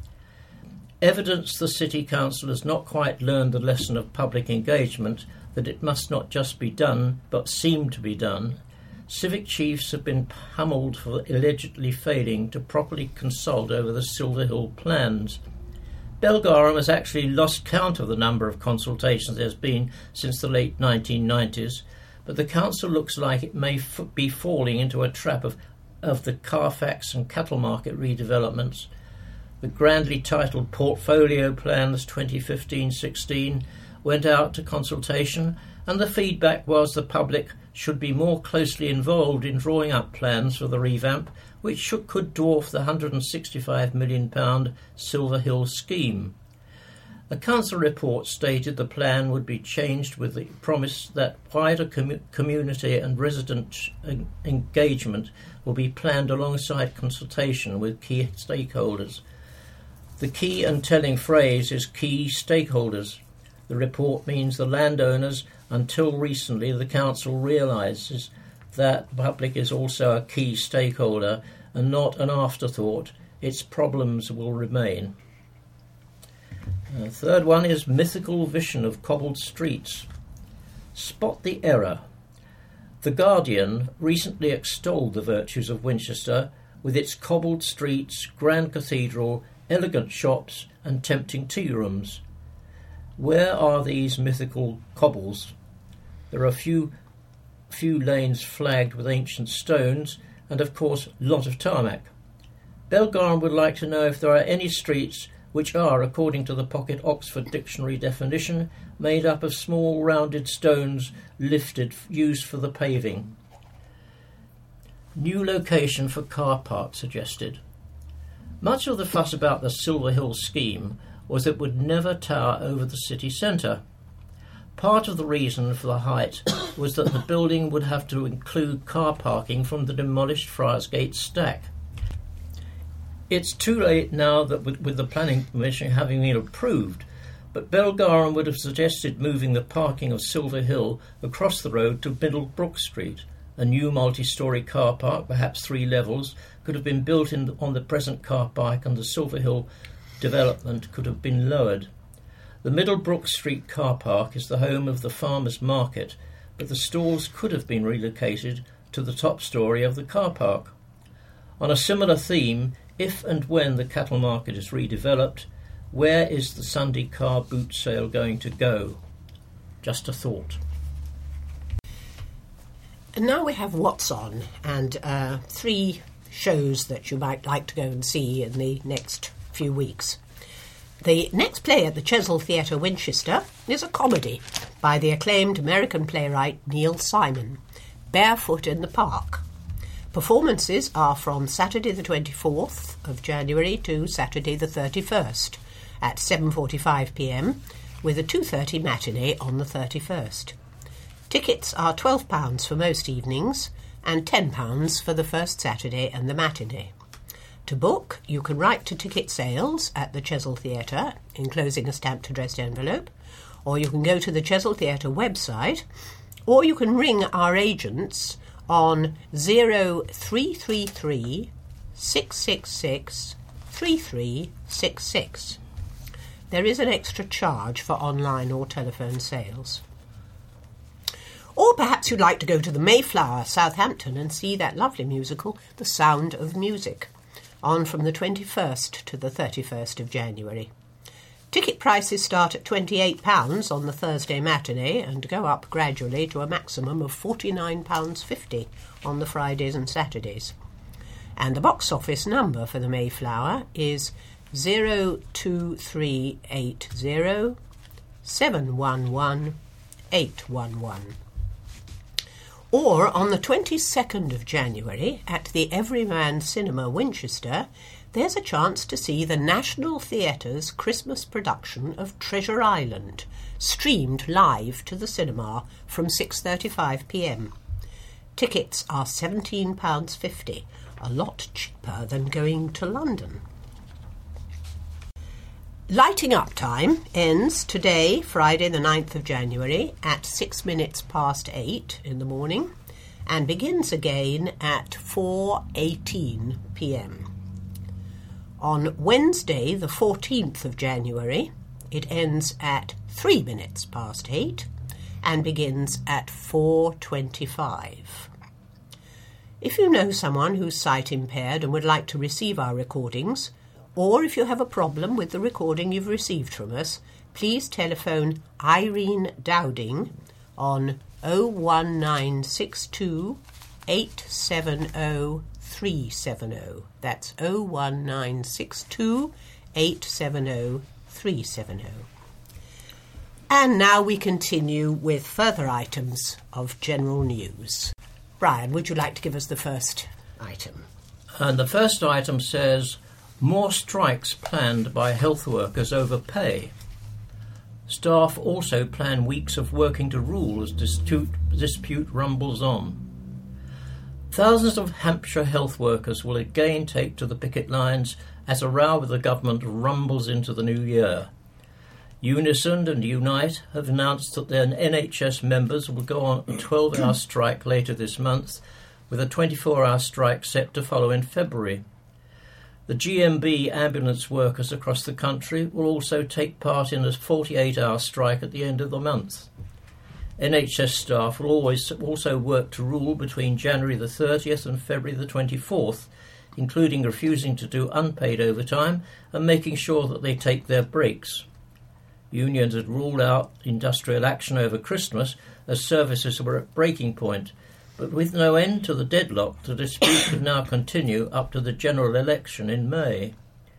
Evidence the City Council has not quite learned the lesson of public engagement, that it must not just be done, but seem to be done. Civic chiefs have been pummeled for allegedly failing to properly consult over the Silver Hill plans. Belgarum has actually lost count of the number of consultations there's been since the late nineteen nineties, but the council looks like it may f- be falling into a trap of, of the Carfax and Cattle Market redevelopments. The grandly titled Portfolio Plans twenty fifteen sixteen went out to consultation, and the feedback was the public should be more closely involved in drawing up plans for the revamp, which should, could dwarf the one hundred sixty-five million pounds Silver Hill scheme. A council report stated the plan would be changed with the promise that wider com- community and resident en- engagement will be planned alongside consultation with key stakeholders. The key and telling phrase is key stakeholders. The report means the landowners, until recently the council realises that the public is also a key stakeholder and not an afterthought. Its problems will remain. The third one is mythical vision of cobbled streets. Spot the error. The Guardian recently extolled the virtues of Winchester with its cobbled streets, grand cathedral, elegant shops and tempting tea rooms. Where are these mythical cobbles? There are a few, few lanes flagged with ancient stones and, of course, a lot of tarmac. Belgarum would like to know if there are any streets which are, according to the Pocket Oxford Dictionary definition, made up of small rounded stones lifted, used for the paving. New location for car park suggested. Much of the fuss about the Silver Hill scheme was it would never tower over the city centre. Part of the reason for the height was that the building would have to include car parking from the demolished Friarsgate stack. It's too late now that with, with the planning permission having been approved, but Belgarum would have suggested moving the parking of Silver Hill across the road to Middlebrook Street. A new multi-storey car park, perhaps three levels, could have been built in on the present car park, and the Silver Hill development could have been lowered. The Middlebrook Street car park is the home of the farmers' market, but the stalls could have been relocated to the top storey of the car park. On a similar theme, if and when the cattle market is redeveloped, where is the Sunday car boot sale going to go? Just a thought. And now we have What's On, and uh, three shows that you might like to go and see in the next few weeks. The next play at the Chesil Theatre, Winchester, is a comedy by the acclaimed American playwright Neil Simon, Barefoot in the Park. Performances are from Saturday the twenty-fourth of January to Saturday the thirty-first at seven forty-five p m, with a two thirty matinee on the thirty-first. Tickets are twelve pounds for most evenings and ten pounds for the first Saturday and the matinee. To book, you can write to ticket sales at the Chesil Theatre, enclosing a stamped addressed envelope, or you can go to the Chesil Theatre website, or you can ring our agents on zero three three three, six six six, three three six six. There is an extra charge for online or telephone sales. Or perhaps you'd like to go to the Mayflower, Southampton, and see that lovely musical, The Sound of Music, on from the twenty-first to the thirty-first of January. Ticket prices start at twenty-eight pounds on the Thursday matinee and go up gradually to a maximum of forty-nine pounds fifty on the Fridays and Saturdays. And the box office number for the Mayflower is zero two three eight zero, seven one one, eight one one. Or on the twenty-second of January at the Everyman Cinema, Winchester, there's a chance to see the National Theatre's Christmas production of Treasure Island, streamed live to the cinema from six thirty-five p m. Tickets are seventeen pounds fifty, a lot cheaper than going to London. Lighting Up Time ends today, Friday the ninth of January, at six minutes past eight in the morning and begins again at four eighteen p m. On Wednesday the fourteenth of January, it ends at three minutes past eight and begins at four twenty-five. If you know someone who's sight impaired and would like to receive our recordings, or if you have a problem with the recording you've received from us, please telephone Irene Dowding on oh one nine six two, eight seven oh, three seven oh. That's oh one nine six two, eight seven oh, three seven oh. And now we continue with further items of general news. Brian, would you like to give us the first item? And the first item says, more strikes planned by health workers over pay. Staff also plan weeks of working to rule as dispute, dispute rumbles on. Thousands of Hampshire health workers will again take to the picket lines as a row with the government rumbles into the new year. Unison and Unite have announced that their N H S members will go on a twelve-hour strike later this month, with a twenty-four hour strike set to follow in February. The G M B ambulance workers across the country will also take part in a forty-eight hour strike at the end of the month. N H S staff will always also work to rule between January the thirtieth and February the twenty-fourth, including refusing to do unpaid overtime and making sure that they take their breaks. Unions had ruled out industrial action over Christmas as services were at breaking point, but with no end to the deadlock, the dispute could now continue up to the general election in May.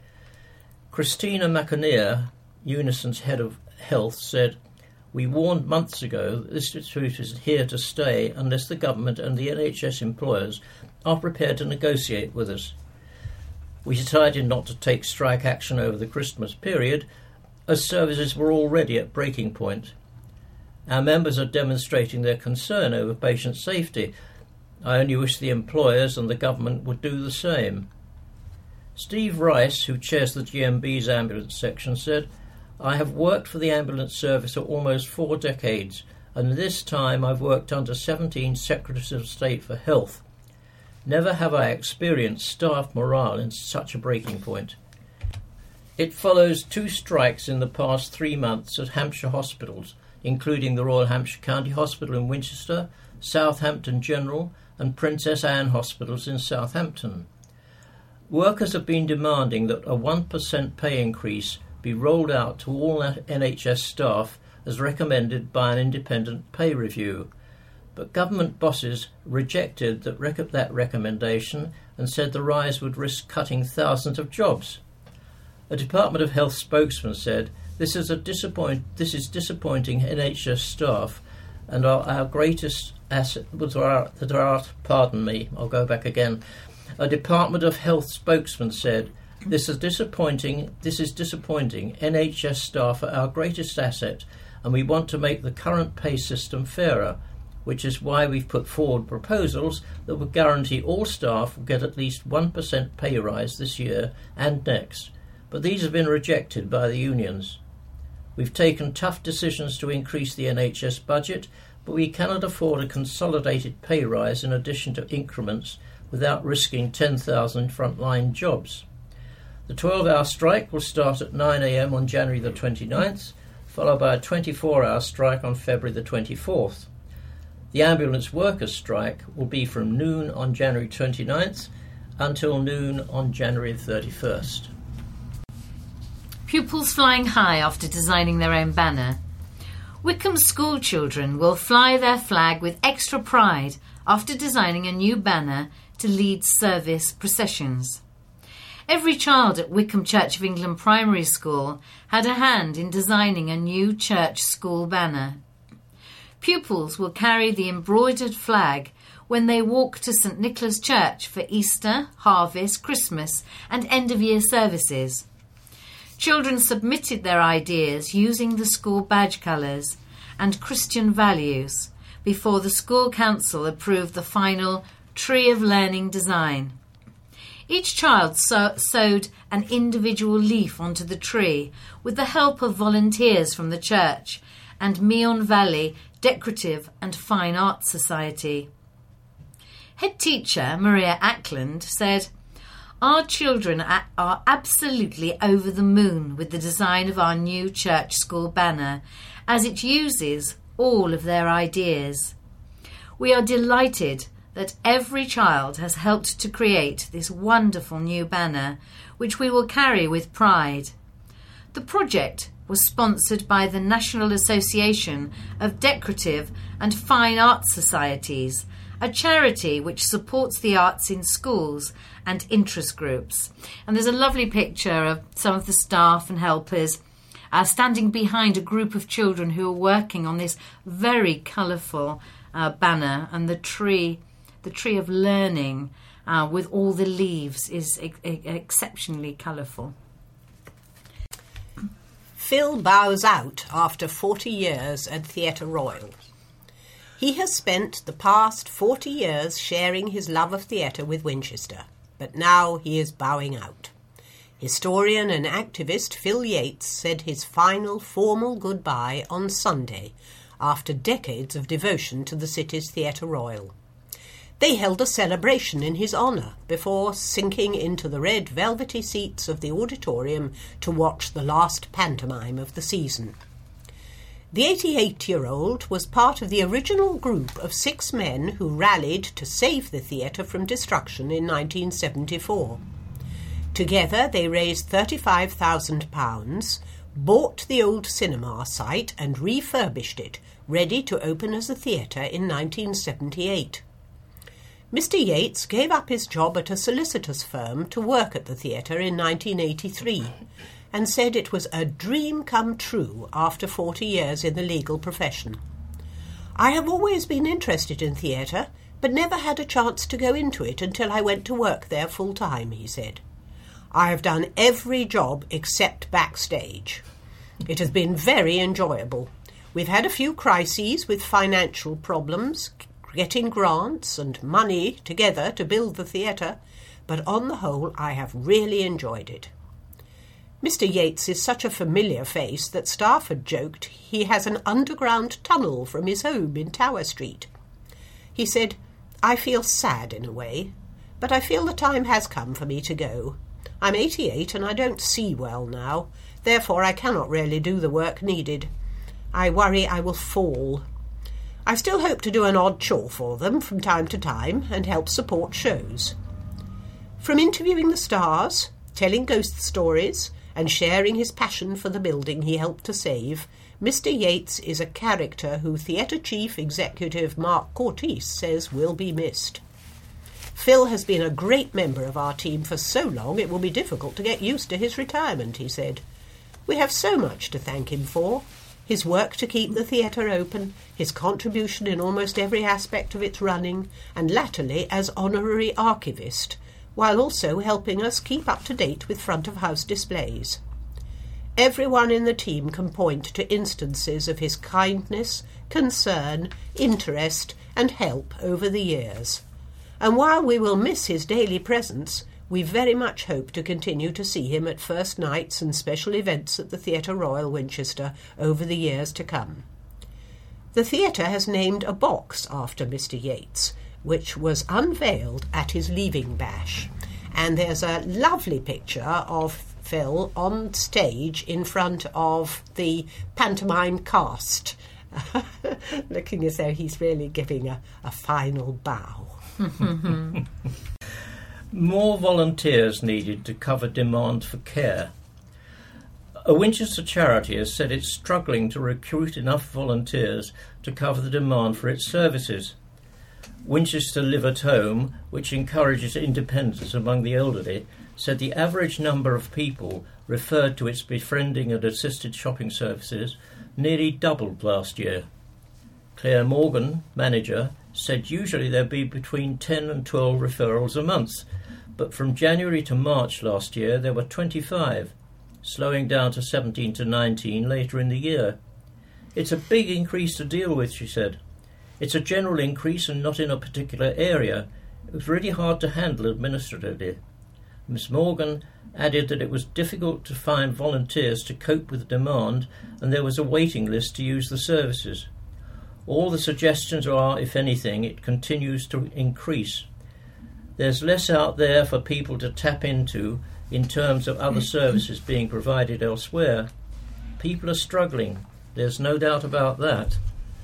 Christina McAnear, Unison's head of health, said, "We warned months ago that this dispute is here to stay unless the government and the N H S employers are prepared to negotiate with us. We decided not to take strike action over the Christmas period, as services were already at breaking point. Our members are demonstrating their concern over patient safety. I only wish the employers and the government would do the same." Steve Rice, who chairs the G M B's ambulance section, said, "I have worked for the ambulance service for almost four decades, and this time I've worked under seventeen Secretaries of State for Health. Never have I experienced staff morale in such a breaking point." It follows two strikes in the past three months at Hampshire hospitals, including the Royal Hampshire County Hospital in Winchester, Southampton General and Princess Anne hospitals in Southampton. Workers have been demanding that a one percent pay increase be rolled out to all N H S staff as recommended by an independent pay review. But government bosses rejected that, rec- that recommendation and said the rise would risk cutting thousands of jobs. A Department of Health spokesman said, This is a disappoint. This is disappointing N H S staff, and our, our greatest asset. That are, that are, pardon me, I'll go back again. A Department of Health spokesman said, "This is disappointing. This is disappointing. N H S staff are our greatest asset, and we want to make the current pay system fairer, which is why we've put forward proposals that will guarantee all staff will get at least one percent pay rise this year and next. But these have been rejected by the unions. We've taken tough decisions to increase the N H S budget, but we cannot afford a consolidated pay rise in addition to increments without risking ten thousand frontline jobs. The twelve-hour strike will start at nine a m on January the twenty-ninth, followed by a twenty-four hour strike on February the twenty-fourth. The ambulance workers' strike will be from noon on January twenty-ninth until noon on January thirty-first. Pupils flying high after designing their own banner. Wycombe school children will fly their flag with extra pride after designing a new banner to lead service processions. Every child at Wycombe Church of England Primary School had a hand in designing a new church school banner. Pupils will carry the embroidered flag when they walk to St Nicholas Church for Easter, Harvest, Christmas and end-of-year services. Children submitted their ideas using the school badge colours and Christian values before the school council approved the final Tree of Learning design. Each child so- sewed an individual leaf onto the tree with the help of volunteers from the church and Meon Valley Decorative and Fine Arts Society. Head teacher Maria Ackland said, "Our children are absolutely over the moon with the design of our new church school banner, as it uses all of their ideas. We are delighted that every child has helped to create this wonderful new banner, which we will carry with pride." The project was sponsored by the National Association of Decorative and Fine Arts Societies, a charity which supports the arts in schools and interest groups. And there's a lovely picture of some of the staff and helpers uh, standing behind a group of children who are working on this very colourful uh, banner, and the tree, the tree of learning uh, with all the leaves is ex- exceptionally colourful. Phil bows out after forty years at Theatre Royal. He has spent the past forty years sharing his love of theatre with Winchester, but now he is bowing out. Historian and activist Phil Yates said his final formal goodbye on Sunday after decades of devotion to the city's Theatre Royal. They held a celebration in his honour before sinking into the red velvety seats of the auditorium to watch the last pantomime of the season. The eighty-eight-year-old was part of the original group of six men who rallied to save the theatre from destruction in nineteen seventy-four. Together they raised thirty-five thousand pounds, bought the old cinema site and refurbished it, ready to open as a theatre in nineteen seventy-eight. Mister Yates gave up his job at a solicitor's firm to work at the theatre in nineteen eighty-three and said it was a dream come true after forty years in the legal profession. "I have always been interested in theatre, but never had a chance to go into it until I went to work there full-time," he said. "I have done every job except backstage. It has been very enjoyable. We've had a few crises with financial problems, getting grants and money together to build the theatre, but on the whole I have really enjoyed it." Mister Yates is such a familiar face that staff had joked he has an underground tunnel from his home in Tower Street. He said, "I feel sad in a way, but I feel the time has come for me to go. I'm eighty-eight and I don't see well now, therefore I cannot really do the work needed. I worry I will fall. I still hope to do an odd chore for them from time to time and help support shows." From interviewing the stars, telling ghost stories, and sharing his passion for the building he helped to save, Mister Yates is a character who Theatre Chief Executive Mark Cortese says will be missed. "Phil has been a great member of our team for so long it will be difficult to get used to his retirement," he said. "We have so much to thank him for. His work to keep the theatre open, his contribution in almost every aspect of its running, and latterly as honorary archivist, while also helping us keep up to date with front-of-house displays. Everyone in the team can point to instances of his kindness, concern, interest, and help over the years. And while we will miss his daily presence, we very much hope to continue to see him at first nights and special events at the Theatre Royal Winchester over the years to come." The theatre has named a box after Mister Yates, which was unveiled at his leaving bash. And there's a lovely picture of Phil on stage in front of the pantomime cast, looking as though he's really giving a, a final bow. More volunteers needed to cover demand for care. A Winchester charity has said it's struggling to recruit enough volunteers to cover the demand for its services. Winchester Live at Home, which encourages independence among the elderly, said the average number of people referred to its befriending and assisted shopping services nearly doubled last year. Claire Morgan, manager, said usually there'd be between ten and twelve referrals a month, but from January to March last year there were twenty-five, slowing down to seventeen to nineteen later in the year. It's a big increase to deal with, she said. It's a general increase and not in a particular area. It was really hard to handle administratively. Miss Morgan added that it was difficult to find volunteers to cope with the demand, and there was a waiting list to use the services. All the suggestions are, if anything, it continues to increase. There's less out there for people to tap into in terms of other services being provided elsewhere. People are struggling. There's no doubt about that.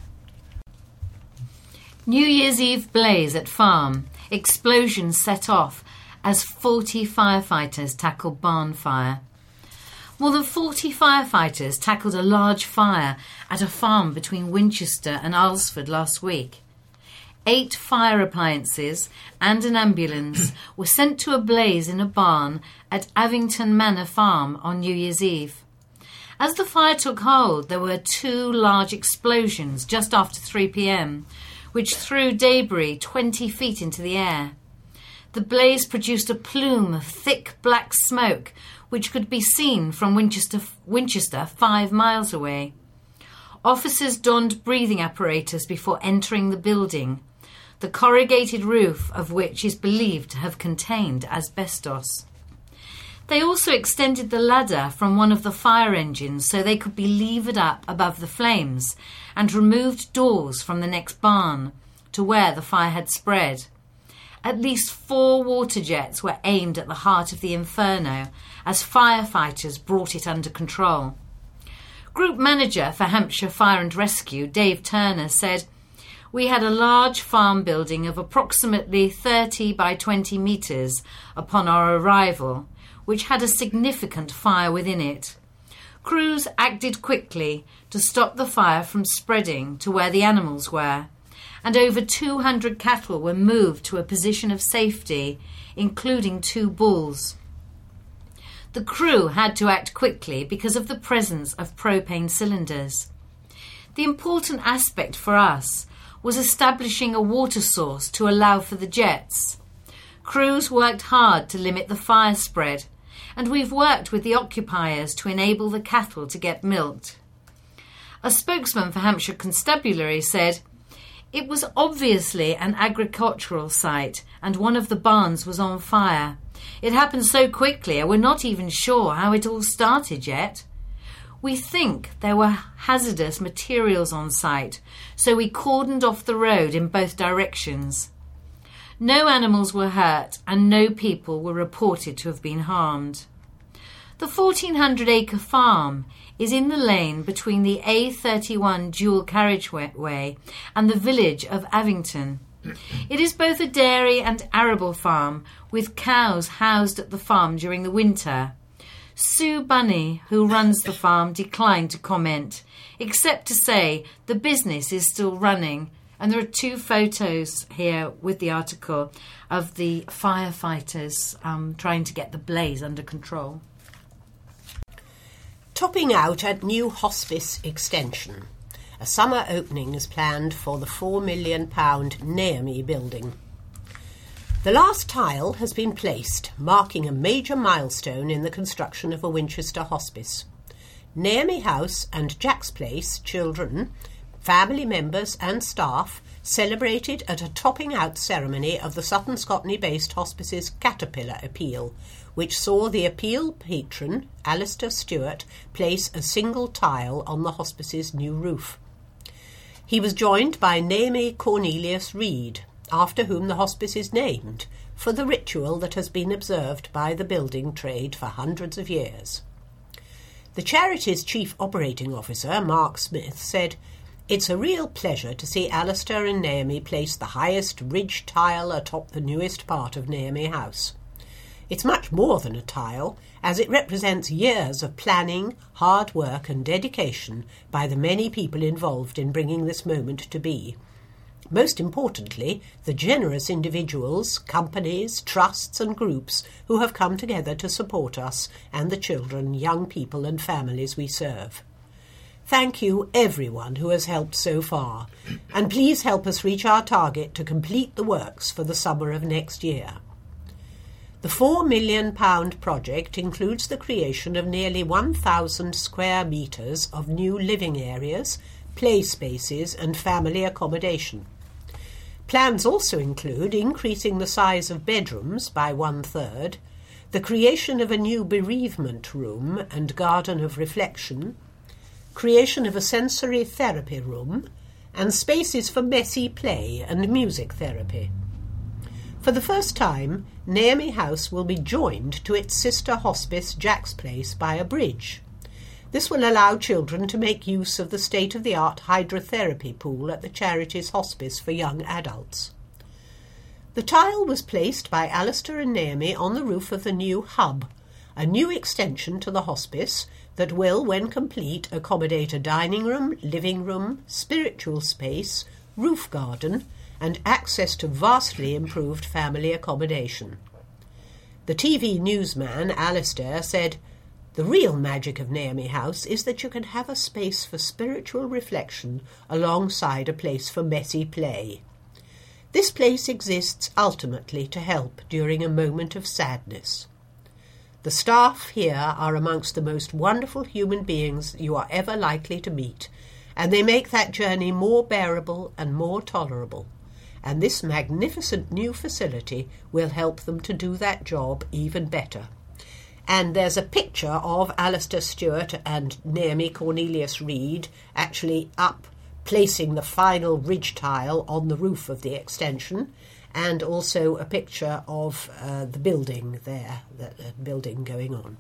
New Year's Eve blaze at farm. Explosions set off as forty firefighters tackled barn fire. More than forty firefighters tackled a large fire at a farm between Winchester and Alresford last week. Eight fire appliances and an ambulance were sent to a blaze in a barn at Avington Manor Farm on New Year's Eve. As the fire took hold, there were two large explosions just after three p.m, which threw debris twenty feet into the air. The blaze produced a plume of thick black smoke, which could be seen from Winchester, Winchester five miles away. Officers donned breathing apparatus before entering the building, the corrugated roof of which is believed to have contained asbestos. They also extended the ladder from one of the fire engines so they could be levered up above the flames, and removed doors from the next barn to where the fire had spread. At least four water jets were aimed at the heart of the inferno as firefighters brought it under control. Group manager for Hampshire Fire and Rescue, Dave Turner, said, "We had a large farm building of approximately thirty by twenty metres upon our arrival, which had a significant fire within it. Crews acted quickly to stop the fire from spreading to where the animals were, and over two hundred cattle were moved to a position of safety, including two bulls. The crew had to act quickly because of the presence of propane cylinders. The important aspect for us was establishing a water source to allow for the jets. Crews worked hard to limit the fire spread, and we've worked with the occupiers to enable the cattle to get milked." A spokesman for Hampshire Constabulary said, "It was obviously an agricultural site, and one of the barns was on fire. It happened so quickly, and we're not even sure how it all started yet. We think there were hazardous materials on site, so we cordoned off the road in both directions. No animals were hurt, and no people were reported to have been harmed." The fourteen hundred acre farm is in the lane between the A thirty-one dual carriageway and the village of Avington. It is both a dairy and arable farm, with cows housed at the farm during the winter. Sue Bunny, who runs the farm, declined to comment, except to say the business is still running. And there are two photos here with the article of the firefighters um, trying to get the blaze under control. Topping out at new hospice extension. A summer opening is planned for the four million pounds Naomi building. The last tile has been placed, marking a major milestone in the construction of a Winchester hospice. Naomi House and Jack's Place children, family members and staff celebrated at a topping out ceremony of the Sutton Scotney-based hospice's Caterpillar appeal, which saw the appeal patron, Alistair Stewart, place a single tile on the hospice's new roof. He was joined by Naomi Cornelius Reed, after whom the hospice is named, for the ritual that has been observed by the building trade for hundreds of years. The charity's chief operating officer, Mark Smith, said, "It's a real pleasure to see Alistair and Naomi place the highest ridge tile atop the newest part of Naomi House. It's much more than a tile, as it represents years of planning, hard work and dedication by the many people involved in bringing this moment to be. Most importantly, the generous individuals, companies, trusts and groups who have come together to support us and the children, young people and families we serve. Thank you, everyone who has helped so far, and please help us reach our target to complete the works for the summer of next year." The four million pounds project includes the creation of nearly one thousand square metres of new living areas, play spaces and family accommodation. Plans also include increasing the size of bedrooms by one-third, the creation of a new bereavement room and garden of reflection, creation of a sensory therapy room, and spaces for messy play and music therapy. For the first time, Naomi House will be joined to its sister hospice, Jack's Place, by a bridge. This will allow children to make use of the state-of-the-art hydrotherapy pool at the charity's hospice for young adults. The tile was placed by Alistair and Naomi on the roof of the new hub, a new extension to the hospice that will, when complete, accommodate a dining room, living room, spiritual space, roof garden, and access to vastly improved family accommodation. The T V newsman, Alistair, said, "The real magic of Naomi House is that you can have a space for spiritual reflection alongside a place for messy play. This place exists ultimately to help during a moment of sadness. The staff here are amongst the most wonderful human beings you are ever likely to meet, and they make that journey more bearable and more tolerable. And this magnificent new facility will help them to do that job even better." And there's a picture of Alistair Stewart and Naomi Cornelius Reed actually up placing the final ridge tile on the roof of the extension, and also a picture of uh, the building there, the, the building going on.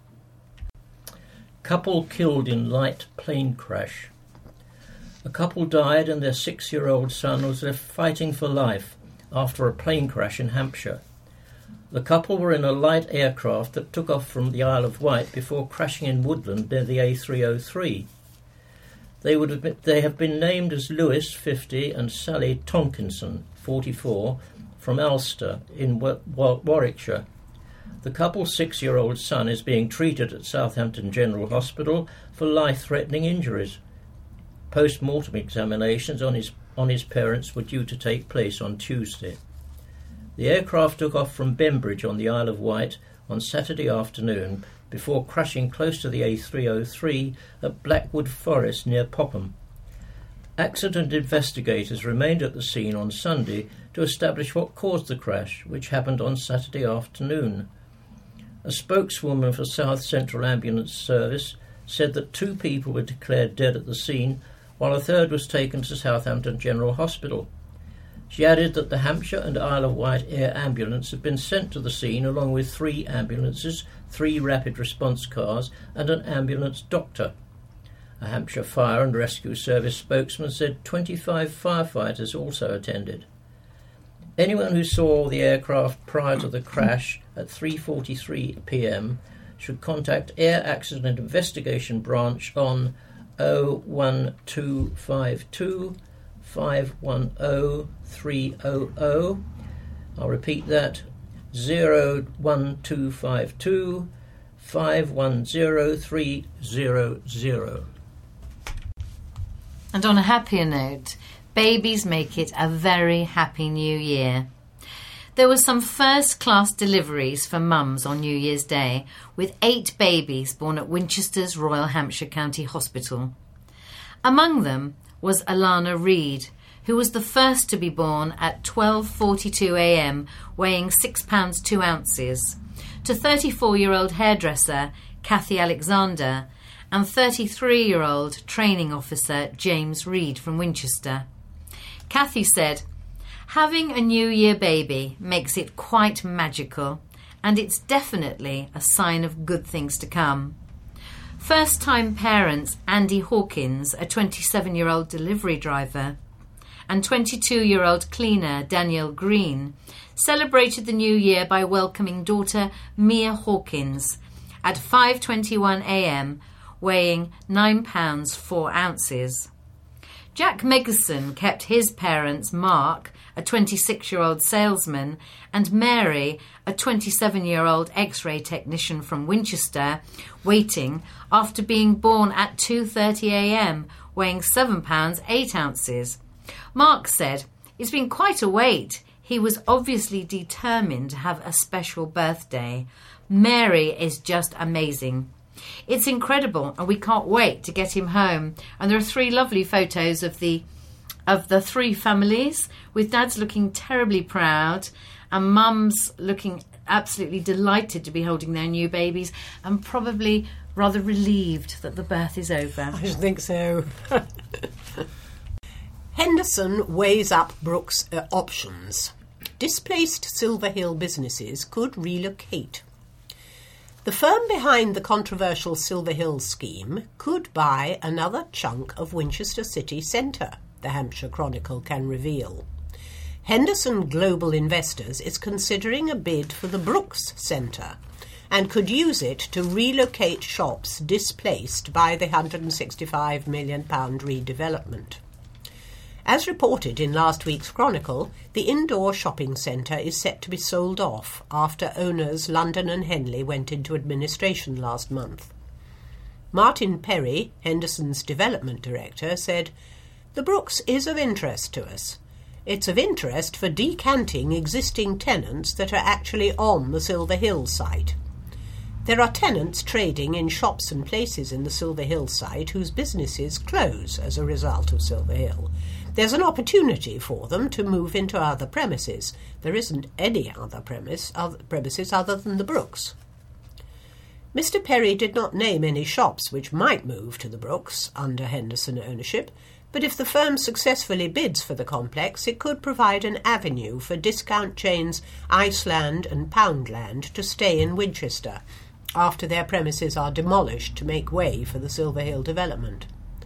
Couple killed in light plane crash. A couple died and their six-year-old son was left fighting for life after a plane crash in Hampshire. The couple were in a light aircraft that took off from the Isle of Wight before crashing in woodland near the A three oh three. They would have been, they have been named as Lewis, fifty, and Sally Tonkinson, forty-four, from Ulster in Wa- Wa- Warwickshire. The couple's six-year-old son is being treated at Southampton General Hospital for life-threatening injuries. Post-mortem examinations on his, on his parents were due to take place on Tuesday. The aircraft took off from Bembridge on the Isle of Wight on Saturday afternoon before crashing close to the A three oh three at Blackwood Forest near Popham. Accident investigators remained at the scene on Sunday to establish what caused the crash, which happened on Saturday afternoon. A spokeswoman for South Central Ambulance Service said that two people were declared dead at the scene, while a third was taken to Southampton General Hospital. She added that the Hampshire and Isle of Wight Air Ambulance had been sent to the scene along with three ambulances, three rapid response cars and an ambulance doctor. A Hampshire Fire and Rescue Service spokesman said twenty-five firefighters also attended. Anyone who saw the aircraft prior to the crash at three forty-three p m should contact Air Accident Investigation Branch on oh one two five two, five one oh, three hundred. I'll repeat that, oh one two five two, five one oh, three hundred. And on a happier note, babies make it a very happy new year. There were some first-class deliveries for mums on New Year's Day, with eight babies born at Winchester's Royal Hampshire County Hospital. Among them was Alana Reed, who was the first to be born at twelve forty-two a m, weighing six pounds two ounces, to thirty-four-year-old hairdresser Kathy Alexander and thirty-three-year-old training officer James Reed from Winchester. Kathy said, "Having a New Year baby makes it quite magical, and it's definitely a sign of good things to come." First-time parents Andy Hawkins, a twenty-seven-year-old delivery driver, and twenty-two-year-old cleaner Danielle Green celebrated the new year by welcoming daughter Mia Hawkins at five twenty-one a.m, weighing nine pounds four ounces. Jack Meggerson kept his parents, Mark, a twenty-six-year-old salesman, and Mary, a twenty-seven-year-old X-ray technician from Winchester, waiting after being born at two thirty a.m, weighing seven pounds eight ounces. Mark said, "It's been quite a wait. He was obviously determined to have a special birthday. Mary is just amazing. It's incredible, and we can't wait to get him home." And there are three lovely photos of the of the three families, with dads looking terribly proud and mums looking absolutely delighted to be holding their new babies and probably rather relieved that the birth is over. I think so. Henderson weighs up Brooks' uh, options. Displaced Silver Hill businesses could relocate. The firm behind the controversial Silver Hill scheme could buy another chunk of Winchester city centre, the Hampshire Chronicle can reveal. Henderson Global Investors is considering a bid for the Brooks Centre and could use it to relocate shops displaced by the one hundred sixty-five million pounds redevelopment. As reported in last week's Chronicle, the indoor shopping centre is set to be sold off after owners London and Henley went into administration last month. Martin Perry, Henderson's development director, said, "The Brooks is of interest to us. It's of interest for decanting existing tenants that are actually on the Silver Hill site. There are tenants trading in shops and places in the Silver Hill site whose businesses close as a result of Silver Hill. There's an opportunity for them to move into other premises. There isn't any other premise, other premises other than the Brooks." Mister Perry did not name any shops which might move to the Brooks under Henderson ownership, but if the firm successfully bids for the complex, it could provide an avenue for discount chains Iceland and Poundland to stay in Winchester after their premises are demolished to make way for the Silver Hill development.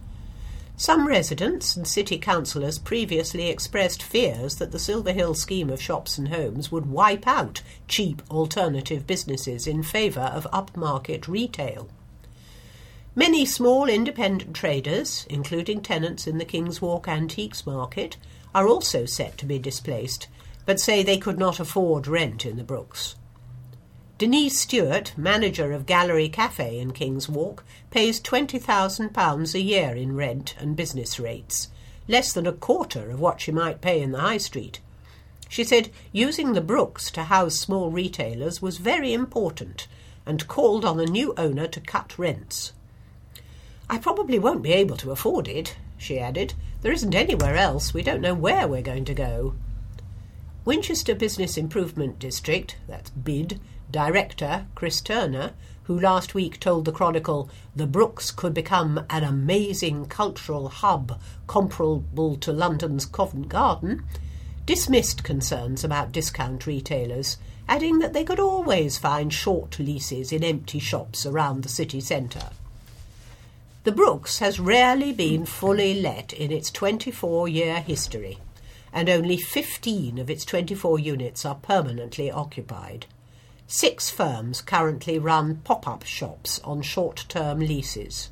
Some residents and city councillors previously expressed fears that the Silver Hill scheme of shops and homes would wipe out cheap alternative businesses in favour of upmarket retail. Many small independent traders, including tenants in the King's Walk Antiques Market, are also set to be displaced, but say they could not afford rent in the Brooks. Denise Stewart, manager of Gallery Cafe in King's Walk, pays twenty thousand pounds a year in rent and business rates, less than a quarter of what she might pay in the High Street. She said using the Brooks to house small retailers was very important and called on the new owner to cut rents. "I probably won't be able to afford it," she added. "There isn't anywhere else. We don't know where we're going to go." Winchester Business Improvement District, that's B I D, Director Chris Turner, who last week told the Chronicle the Brooks could become an amazing cultural hub comparable to London's Covent Garden, dismissed concerns about discount retailers, adding that they could always find short leases in empty shops around the city centre. The Brooks has rarely been fully let in its twenty-four-year history, and only fifteen of its twenty-four units are permanently occupied. Six firms currently run pop-up shops on short-term leases.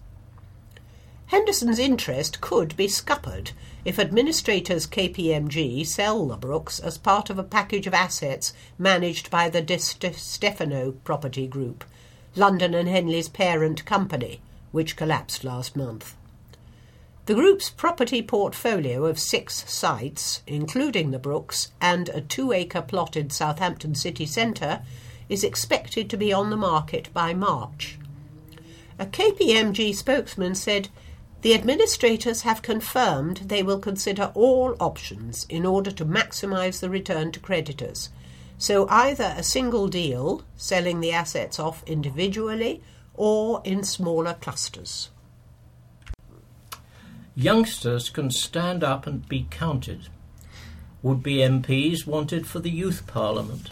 Henderson's interest could be scuppered if administrators K P M G sell the Brooks as part of a package of assets managed by the De Stefano Property Group, London and Henley's parent company, which collapsed last month. The group's property portfolio of six sites, including the Brooks and a two-acre plotted Southampton city centre, is expected to be on the market by March. A K P M G spokesman said, "The administrators have confirmed they will consider all options in order to maximise the return to creditors, so either a single deal, selling the assets off individually, or in smaller clusters. Youngsters can stand up and be counted. Would-be M Ps wanted for the Youth Parliament.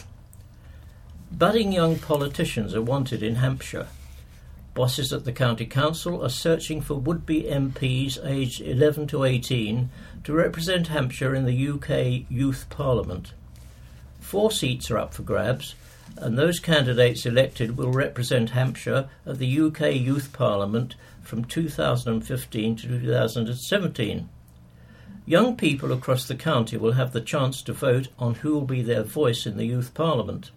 Budding young politicians are wanted in Hampshire. Bosses at the County Council are searching for would-be M Ps aged eleven to eighteen to represent Hampshire in the U K Youth Parliament. Four seats are up for grabs, and those candidates elected will represent Hampshire at the U K Youth Parliament from two thousand fifteen to two thousand seventeen. Young people across the county will have the chance to vote on who will be their voice in the Youth Parliament.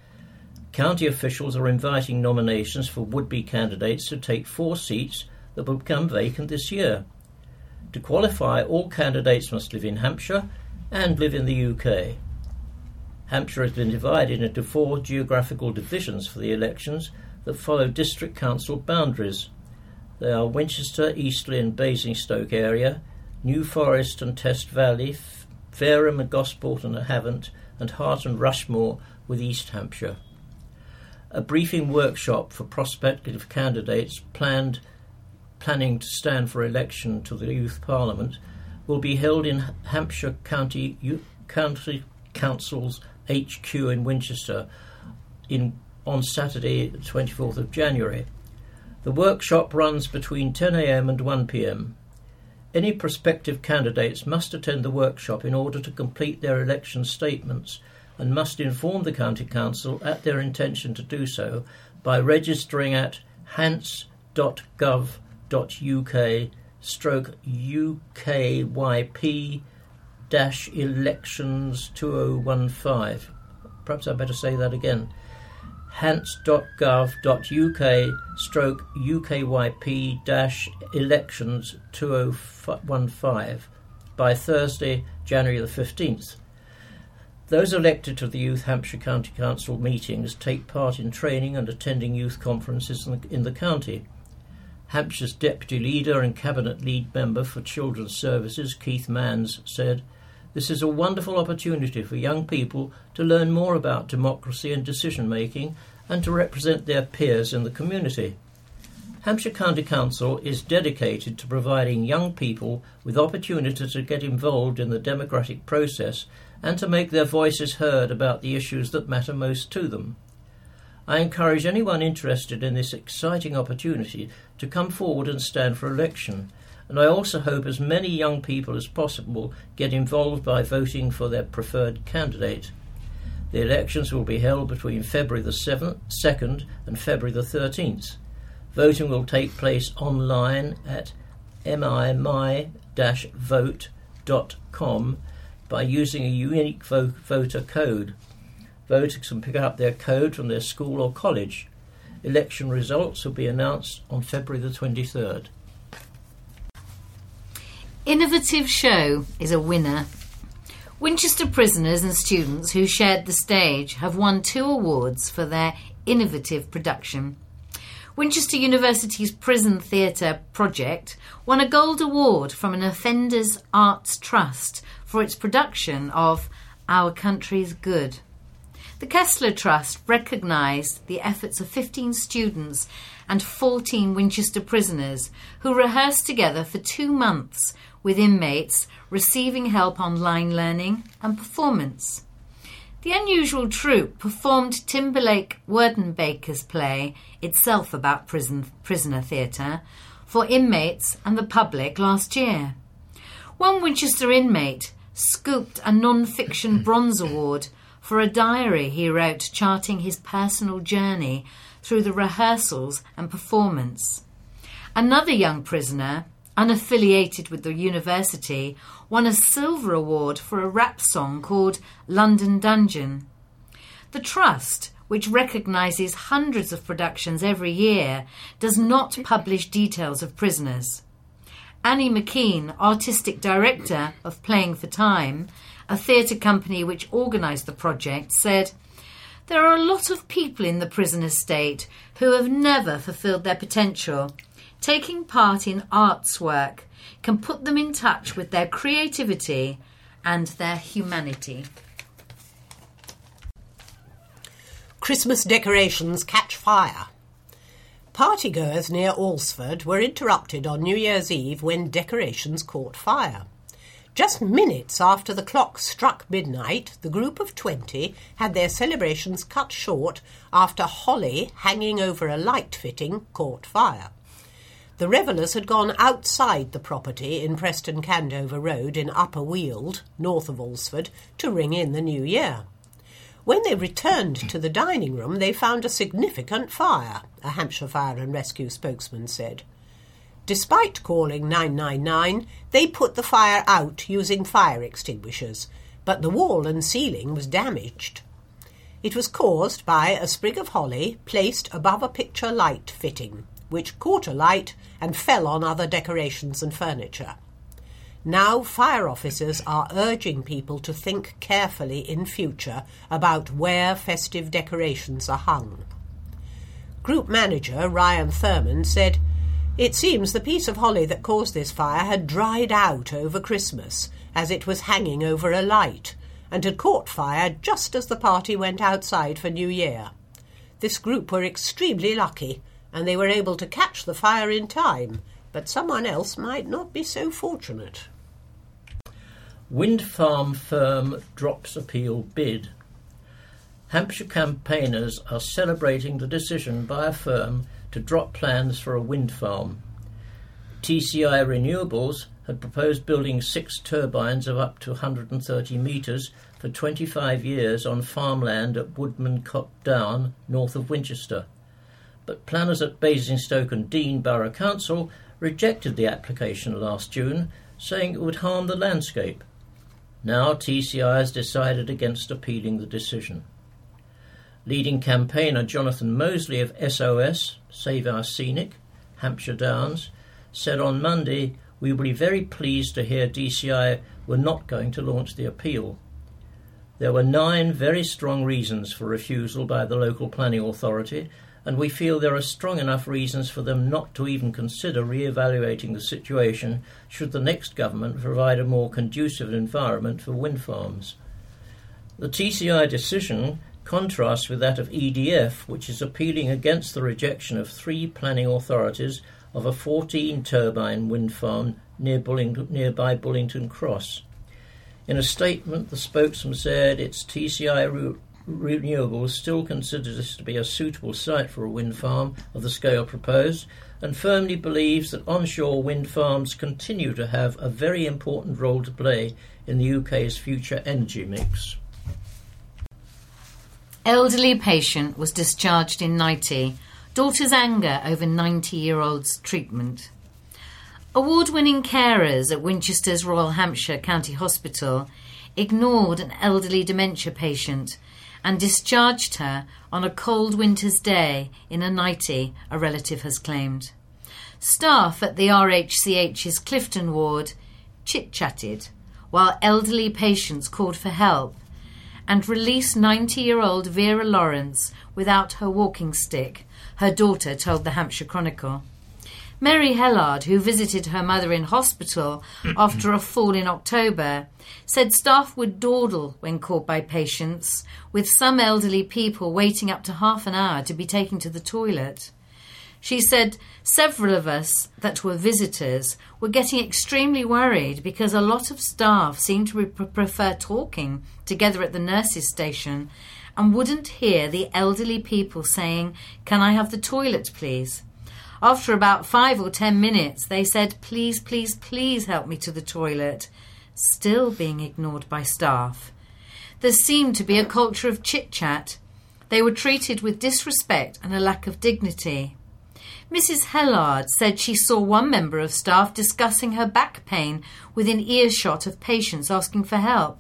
County officials are inviting nominations for would-be candidates to take four seats that will become vacant this year. To qualify, all candidates must live in Hampshire and live in the U K. Hampshire has been divided into four geographical divisions for the elections that follow district council boundaries. They are Winchester, Eastleigh and Basingstoke area, New Forest and Test Valley, Fareham and Gosport and Havant, and Hart and Rushmore with East Hampshire. A briefing workshop for prospective candidates planned, planning to stand for election to the Youth Parliament will be held in Hampshire County, U- County Council's H Q in Winchester in, on Saturday, the twenty-fourth of January. The workshop runs between ten a m and one p m. Any prospective candidates must attend the workshop in order to complete their election statements and must inform the County Council at their intention to do so by registering at hants dot gov dot U K stroke U K Y P dash elections two thousand fifteen. Perhaps I better say that again. hants dot gov dot U K stroke U K Y P dash elections two thousand fifteen by Thursday, January the fifteenth. Those elected to the Youth Hampshire County Council meetings take part in training and attending youth conferences in the, in the county. Hampshire's Deputy Leader and Cabinet Lead Member for Children's Services, Keith Manns, said, "This is a wonderful opportunity for young people to learn more about democracy and decision-making and to represent their peers in the community." Hampshire County Council is dedicated to providing young people with opportunities to get involved in the democratic process and to make their voices heard about the issues that matter most to them. I encourage anyone interested in this exciting opportunity to come forward and stand for election, and I also hope as many young people as possible get involved by voting for their preferred candidate. The elections will be held between February the seventh, second and February the thirteenth. Voting will take place online at m i m i dash vote dot com by using a unique vo- voter code. Voters can pick up their code from their school or college. Election results will be announced on February the twenty-third. Innovative Show is a winner. Winchester prisoners and students who shared the stage have won two awards for their innovative production. Winchester University's Prison Theatre project won a Gold Award from an Offenders Arts Trust for its production of Our Country's Good. The Kessler Trust recognised the efforts of fifteen students and fourteen Winchester prisoners who rehearsed together for two months with inmates receiving help on line learning and performance. The unusual troupe performed Timberlake Werdenbaker's play, itself about prison, prisoner theatre, for inmates and the public last year. One Winchester inmate scooped a non-fiction Bronze Award for a diary he wrote charting his personal journey through the rehearsals and performance. Another young prisoner, unaffiliated with the university, won a Silver Award for a rap song called London Dungeon. The Trust, which recognises hundreds of productions every year, does not publish details of prisoners. Annie McKean, artistic director of Playing for Time, a theatre company which organised the project, said, "There are a lot of people in the prison estate who have never fulfilled their potential. Taking part in arts work can put them in touch with their creativity and their humanity." Christmas decorations catch fire. Partygoers near Alresford were interrupted on New Year's Eve when decorations caught fire. Just minutes after the clock struck midnight, the group of twenty had their celebrations cut short after holly hanging over a light fitting caught fire. The revellers had gone outside the property in Preston Candover Road in Upper Weald, north of Alresford, to ring in the new year. When they returned to the dining room, they found a significant fire, a Hampshire Fire and Rescue spokesman said. Despite calling nine nine nine, they put the fire out using fire extinguishers, but the wall and ceiling was damaged. It was caused by a sprig of holly placed above a picture light fitting, which caught alight and fell on other decorations and furniture. Now fire officers are urging people to think carefully in future about where festive decorations are hung. Group manager Ryan Thurman said, "It seems the piece of holly that caused this fire had dried out over Christmas, as it was hanging over a light, and had caught fire just as the party went outside for New Year. This group were extremely lucky, and they were able to catch the fire in time, but someone else might not be so fortunate." Wind farm firm drops appeal bid. Hampshire campaigners are celebrating the decision by a firm to drop plans for a wind farm. T C I Renewables had proposed building six turbines of up to one hundred thirty metres for twenty-five years on farmland at Woodmancote Down, north of Winchester. But planners at Basingstoke and Deane Borough Council rejected the application last June, saying it would harm the landscape. Now T C I has decided against appealing the decision. Leading campaigner Jonathan Mosley of S O S, Save Our Scenic, Hampshire Downs, said on Monday, "We will be very pleased to hear D C I were not going to launch the appeal. There were nine very strong reasons for refusal by the local planning authority, and we feel there are strong enough reasons for them not to even consider re-evaluating the situation should the next government provide a more conducive environment for wind farms." The T C I decision contrasts with that of E D F, which is appealing against the rejection of three planning authorities of a fourteen-turbine wind farm near Bullington, nearby Bullington Cross. In a statement, the spokesman said its T C I re- Renewables still considers this to be a suitable site for a wind farm of the scale proposed, and firmly believes that onshore wind farms continue to have a very important role to play in the U K's future energy mix. Elderly patient was discharged in Nighty. Daughter's anger over ninety-year-old's treatment. Award-winning carers at Winchester's Royal Hampshire County Hospital ignored an elderly dementia patient and discharged her on a cold winter's day in a nightie, a relative has claimed. Staff at the R H C H's Clifton ward chit-chatted while elderly patients called for help and released ninety-year-old Vera Lawrence without her walking stick, her daughter told the Hampshire Chronicle. Mary Hellard, who visited her mother in hospital after a fall in October, said staff would dawdle when caught by patients, with some elderly people waiting up to half an hour to be taken to the toilet. She said several of us that were visitors were getting extremely worried because a lot of staff seemed to pre- prefer talking together at the nurses' station and wouldn't hear the elderly people saying, "Can I have the toilet, please?" After about five or ten minutes, they said, "Please, please, please help me to the toilet," still being ignored by staff. There seemed to be a culture of chit-chat. They were treated with disrespect and a lack of dignity. Missus Hellard said she saw one member of staff discussing her back pain within earshot of patients asking for help.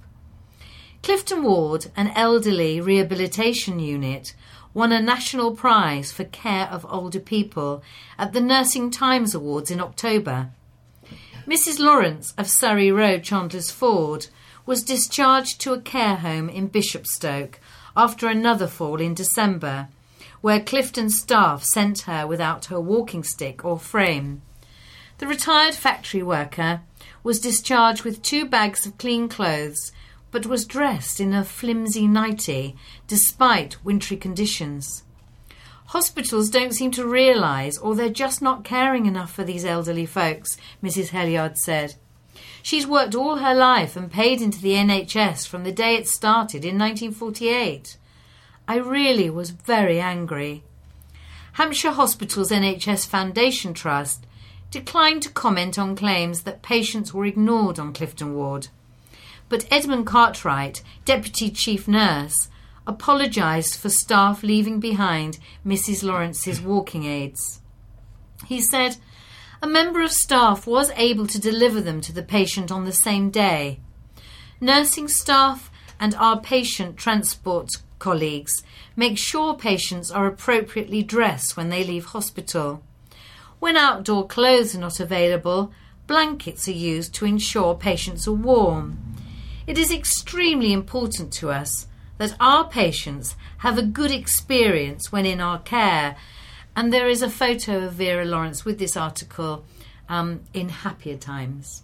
Clifton Ward, an elderly rehabilitation unit, won a national prize for care of older people at the Nursing Times Awards in October. Missus Lawrence of Surrey Road, Chandler's Ford, was discharged to a care home in Bishopstoke after another fall in December, where Clifton staff sent her without her walking stick or frame. The retired factory worker was discharged with two bags of clean clothes, but was dressed in a flimsy nightie despite wintry conditions. Hospitals don't seem to realise, or they're just not caring enough for these elderly folks, Missus Helyard said. She's worked all her life and paid into the N H S from the day it started in nineteen forty-eight. I really was very angry. Hampshire Hospitals N H S Foundation Trust declined to comment on claims that patients were ignored on Clifton Ward. But Edmund Cartwright, Deputy Chief Nurse, apologised for staff leaving behind Missus Lawrence's walking aids. He said a member of staff was able to deliver them to the patient on the same day. Nursing staff and our patient transport colleagues make sure patients are appropriately dressed when they leave hospital. When outdoor clothes are not available, blankets are used to ensure patients are warm. It is extremely important to us that our patients have a good experience when in our care. And there is a photo of Vera Lawrence with this article um, in Happier Times.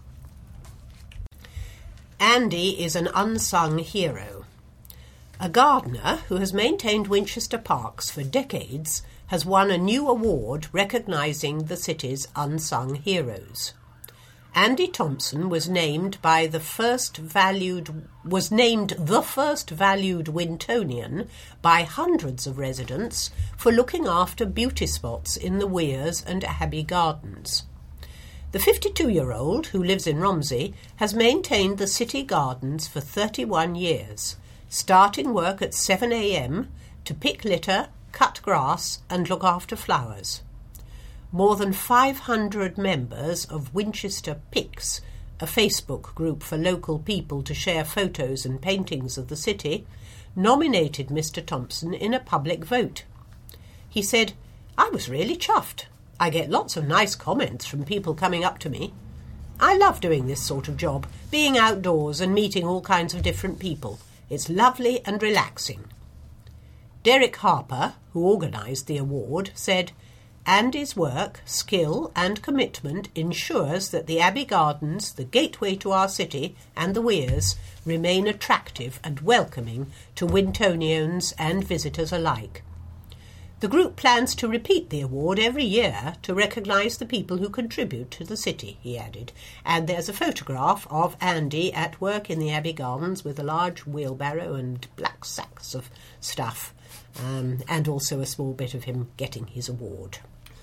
Andy is an unsung hero. A gardener who has maintained Winchester Parks for decades has won a new award recognising the city's unsung heroes. Andy Thompson was named by the first valued was named the first valued Wintonian by hundreds of residents for looking after beauty spots in the Weirs and Abbey Gardens. The fifty-two-year-old, who lives in Romsey, has maintained the city gardens for thirty-one years, starting work at seven a.m. to pick litter, cut grass and look after flowers. More than five hundred members of Winchester Picks, a Facebook group for local people to share photos and paintings of the city, nominated Mister Thompson in a public vote. He said, "I was really chuffed. I get lots of nice comments from people coming up to me. I love doing this sort of job, being outdoors and meeting all kinds of different people. It's lovely and relaxing." Derek Harper, who organised the award, said, "Andy's work, skill and commitment ensures that the Abbey Gardens, the gateway to our city, and the Weirs remain attractive and welcoming to Wintonians and visitors alike. The group plans to repeat the award every year to recognise the people who contribute to the city," he added. And there's a photograph of Andy at work in the Abbey Gardens with a large wheelbarrow and black sacks of stuff, um, and also a small bit of him getting his award.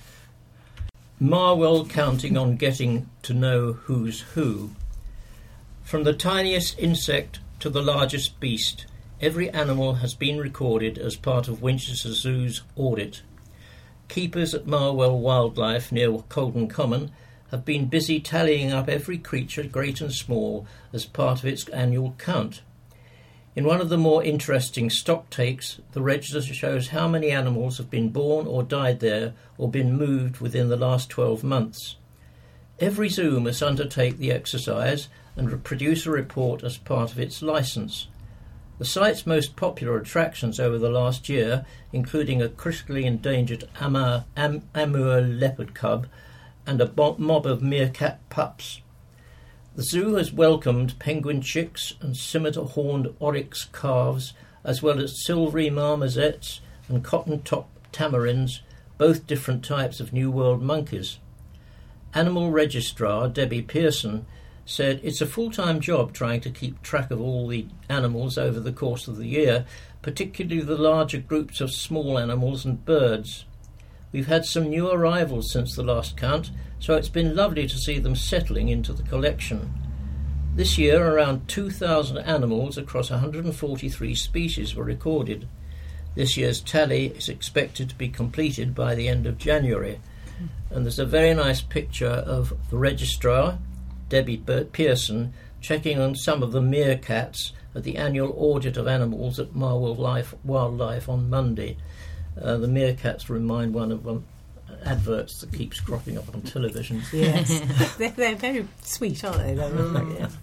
Marwell counting on getting to know who's who. From the tiniest insect to the largest beast, every animal has been recorded as part of Winchester Zoo's audit. Keepers at Marwell Wildlife near Colden Common have been busy tallying up every creature, great and small, as part of its annual count. In one of the more interesting stock takes, the register shows how many animals have been born or died there or been moved within the last twelve months. Every zoo must undertake the exercise and produce a report as part of its licence. The site's most popular attractions over the last year, including a critically endangered Amur, Am, Amur leopard cub and a mob of meerkat pups. The zoo has welcomed penguin chicks and scimitar-horned oryx calves, as well as silvery marmosets and cotton-top tamarins, both different types of New World monkeys. Animal Registrar Debbie Pearson said it's a full-time job trying to keep track of all the animals over the course of the year, particularly the larger groups of small animals and birds. We've had some new arrivals since the last count, so it's been lovely to see them settling into the collection. This year, around two thousand animals across one hundred forty-three species were recorded. This year's tally is expected to be completed by the end of January. And there's a very nice picture of the registrar, Debbie Pearson, checking on some of the meerkats at the annual audit of animals at Marwell Life, Wildlife on Monday. Uh, the meerkats remind one of um, adverts that keeps cropping up on television. Yes, they're, they're very sweet, aren't they? Mm. Yeah.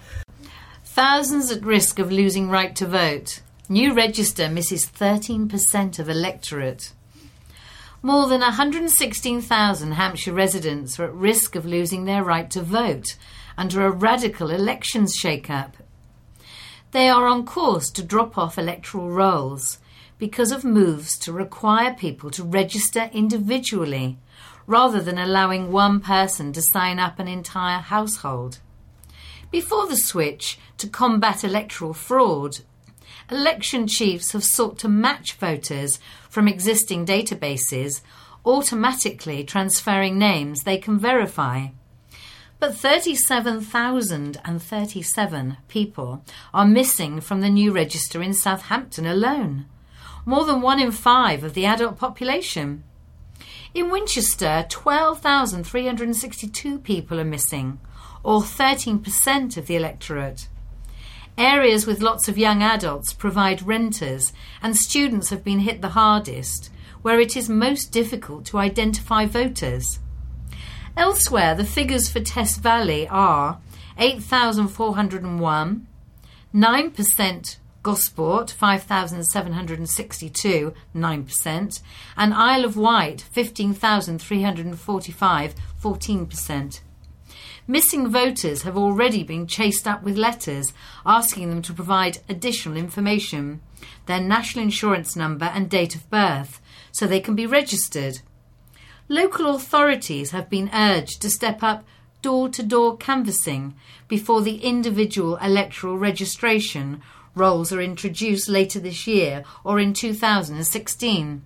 Thousands at risk of losing right to vote. New register misses thirteen percent of electorate. More than one hundred sixteen thousand Hampshire residents are at risk of losing their right to vote under a radical elections shake-up. They are on course to drop off electoral rolls because of moves to require people to register individually, rather than allowing one person to sign up an entire household. Before the switch to combat electoral fraud, election chiefs have sought to match voters from existing databases, automatically transferring names they can verify. But thirty-seven thousand thirty-seven people are missing from the new register in Southampton alone, more than one in five of the adult population. In Winchester, twelve thousand three hundred sixty-two people are missing, or thirteen percent of the electorate. Areas with lots of young adults provide renters, and students have been hit the hardest, where it is most difficult to identify voters. Elsewhere, the figures for Test Valley are eight thousand four hundred one, nine percent Gosport, five thousand seven hundred sixty-two, nine percent, and Isle of Wight, fifteen thousand three hundred forty-five, fourteen percent. Missing voters have already been chased up with letters asking them to provide additional information, their national insurance number and date of birth, so they can be registered. Local authorities have been urged to step up door-to-door canvassing before the individual electoral registration rolls are introduced later this year or in two thousand sixteen.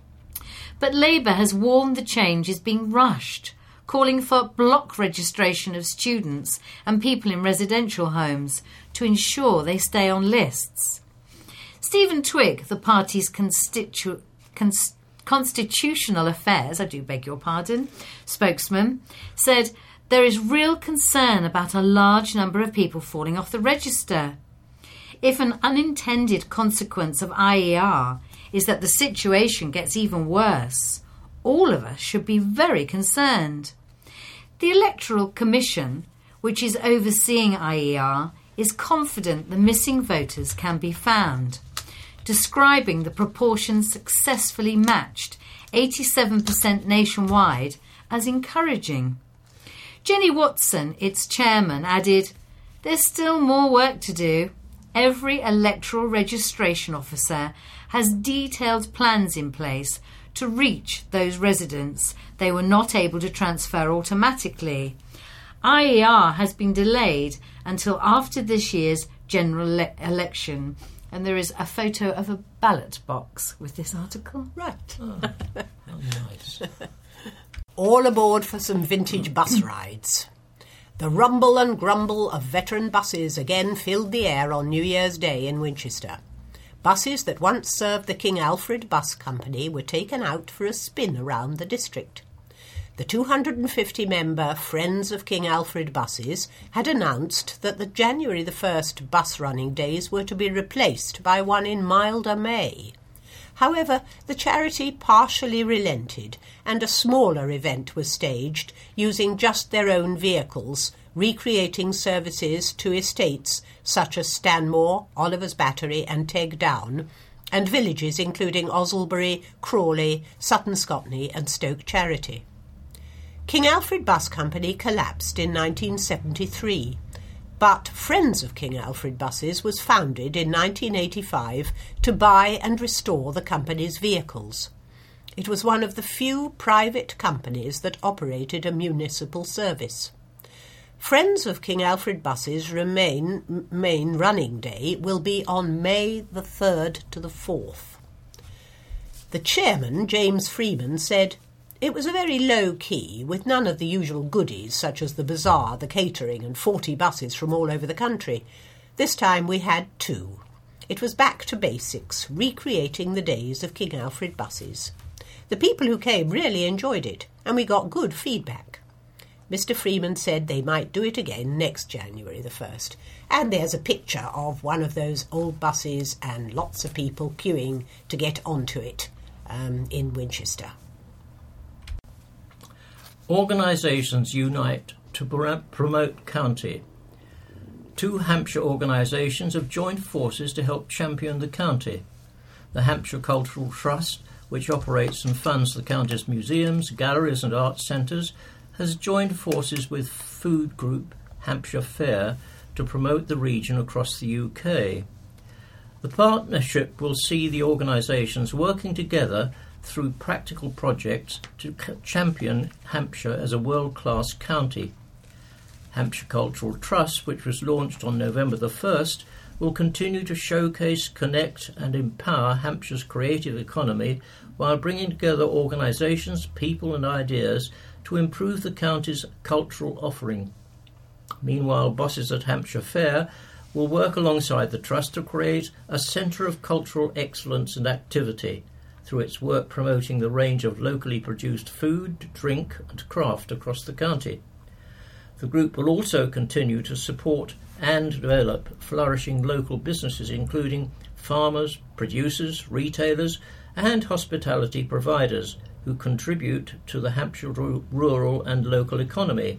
But Labour has warned the change is being rushed, calling for block registration of students and people in residential homes to ensure they stay on lists. Stephen Twigg, the party's constitu- cons- Constitutional Affairs, I do beg your pardon, spokesman, said there is real concern about a large number of people falling off the register. If an unintended consequence of I E R is that the situation gets even worse, all of us should be very concerned. The Electoral Commission, which is overseeing I E R, is confident the missing voters can be found, describing the proportion successfully matched, eighty-seven percent nationwide, as encouraging. Jenny Watson, its chairman, added, "There's still more work to do. Every electoral registration officer has detailed plans in place to reach those residents they were not able to transfer automatically. I E R has been delayed until after this year's general le- election." And there is a photo of a ballot box with this article. Right. Oh, how nice. All aboard for some vintage bus rides. The rumble and grumble of veteran buses again filled the air on New Year's Day in Winchester. Buses that once served the King Alfred Bus Company were taken out for a spin around the district. The two hundred fifty member Friends of King Alfred Buses had announced that the January the first bus running days were to be replaced by one in milder May. However, the charity partially relented and a smaller event was staged using just their own vehicles, recreating services to estates such as Stanmore, Oliver's Battery and Teg Down, and villages including Osselbury, Crawley, Sutton Scotney and Stoke Charity. King Alfred Bus Company collapsed in nineteen seventy-three, but Friends of King Alfred Buses was founded in nineteen eighty-five to buy and restore the company's vehicles. It was one of the few private companies that operated a municipal service. Friends of King Alfred Buses' remain, main running day will be on May the third to the fourth. The chairman, James Freeman, said, "It was a very low key, with none of the usual goodies such as the bazaar, the catering and forty buses from all over the country. This time we had two. It was back to basics, recreating the days of King Alfred Buses. The people who came really enjoyed it, and we got good feedback." Mister Freeman said they might do it again next January the first. And there's a picture of one of those old buses and lots of people queuing to get onto it um, in Winchester. Organisations unite to pr- promote county. Two Hampshire organisations have joined forces to help champion the county. The Hampshire Cultural Trust, which operates and funds the county's museums, galleries and arts centres, has joined forces with food group Hampshire Fair to promote the region across the U K. The partnership will see the organisations working together through practical projects to c- champion Hampshire as a world-class county. Hampshire Cultural Trust, which was launched on November the first, will continue to showcase, connect and empower Hampshire's creative economy while bringing together organisations, people and ideas to improve the county's cultural offering. Meanwhile, bosses at Hampshire Fair will work alongside the Trust to create a centre of cultural excellence and activity through its work promoting the range of locally produced food, drink and craft across the county. The group will also continue to support and develop flourishing local businesses, including farmers, producers, retailers and hospitality providers who contribute to the Hampshire rural and local economy.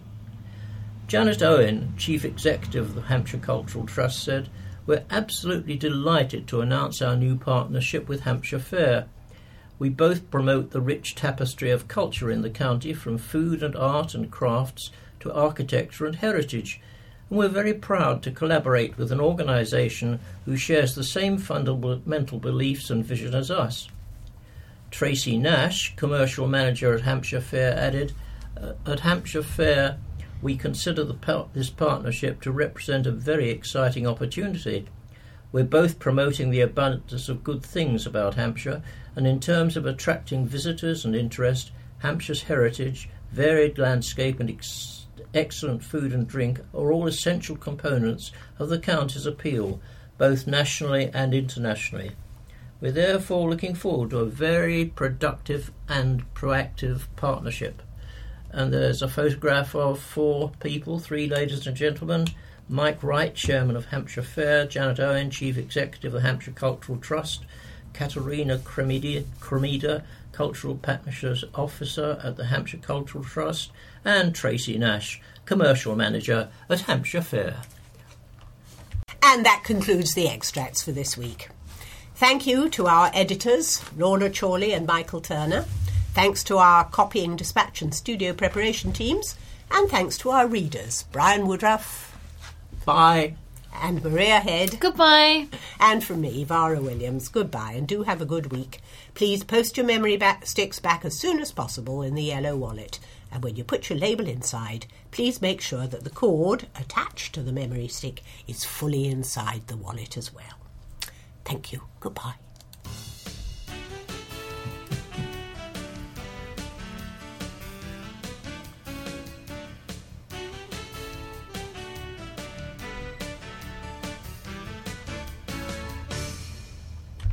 Janet Owen, Chief Executive of the Hampshire Cultural Trust, said, "We're absolutely delighted to announce our new partnership with Hampshire Fair. We both promote the rich tapestry of culture in the county, from food and art and crafts to architecture and heritage, and we're very proud to collaborate with an organisation who shares the same fundamental beliefs and vision as us." Tracy Nash, Commercial Manager at Hampshire Fair, added, "At Hampshire Fair, we consider the par- this partnership to represent a very exciting opportunity. We're both promoting the abundance of good things about Hampshire, and in terms of attracting visitors and interest, Hampshire's heritage, varied landscape and ex- excellent food and drink are all essential components of the county's appeal, both nationally and internationally. We're therefore looking forward to a very productive and proactive partnership." And there's a photograph of four people, three ladies and gentlemen: Mike Wright, Chairman of Hampshire Fair; Janet Owen, Chief Executive of the Hampshire Cultural Trust; Katerina Cremida, Cremida, Cultural Partnerships Officer at the Hampshire Cultural Trust; and Tracy Nash, Commercial Manager at Hampshire Fair. And that concludes the extracts for this week. Thank you to our editors, Lorna Chorley and Michael Turner. Thanks to our copying, dispatch and studio preparation teams. And thanks to our readers, Brian Woodruff. Bye. And Maria Head. Goodbye. And from me, Vara Williams, goodbye, and do have a good week. Please post your memory back, sticks back as soon as possible in the yellow wallet. And when you put your label inside, please make sure that the cord attached to the memory stick is fully inside the wallet as well. Thank you. Goodbye.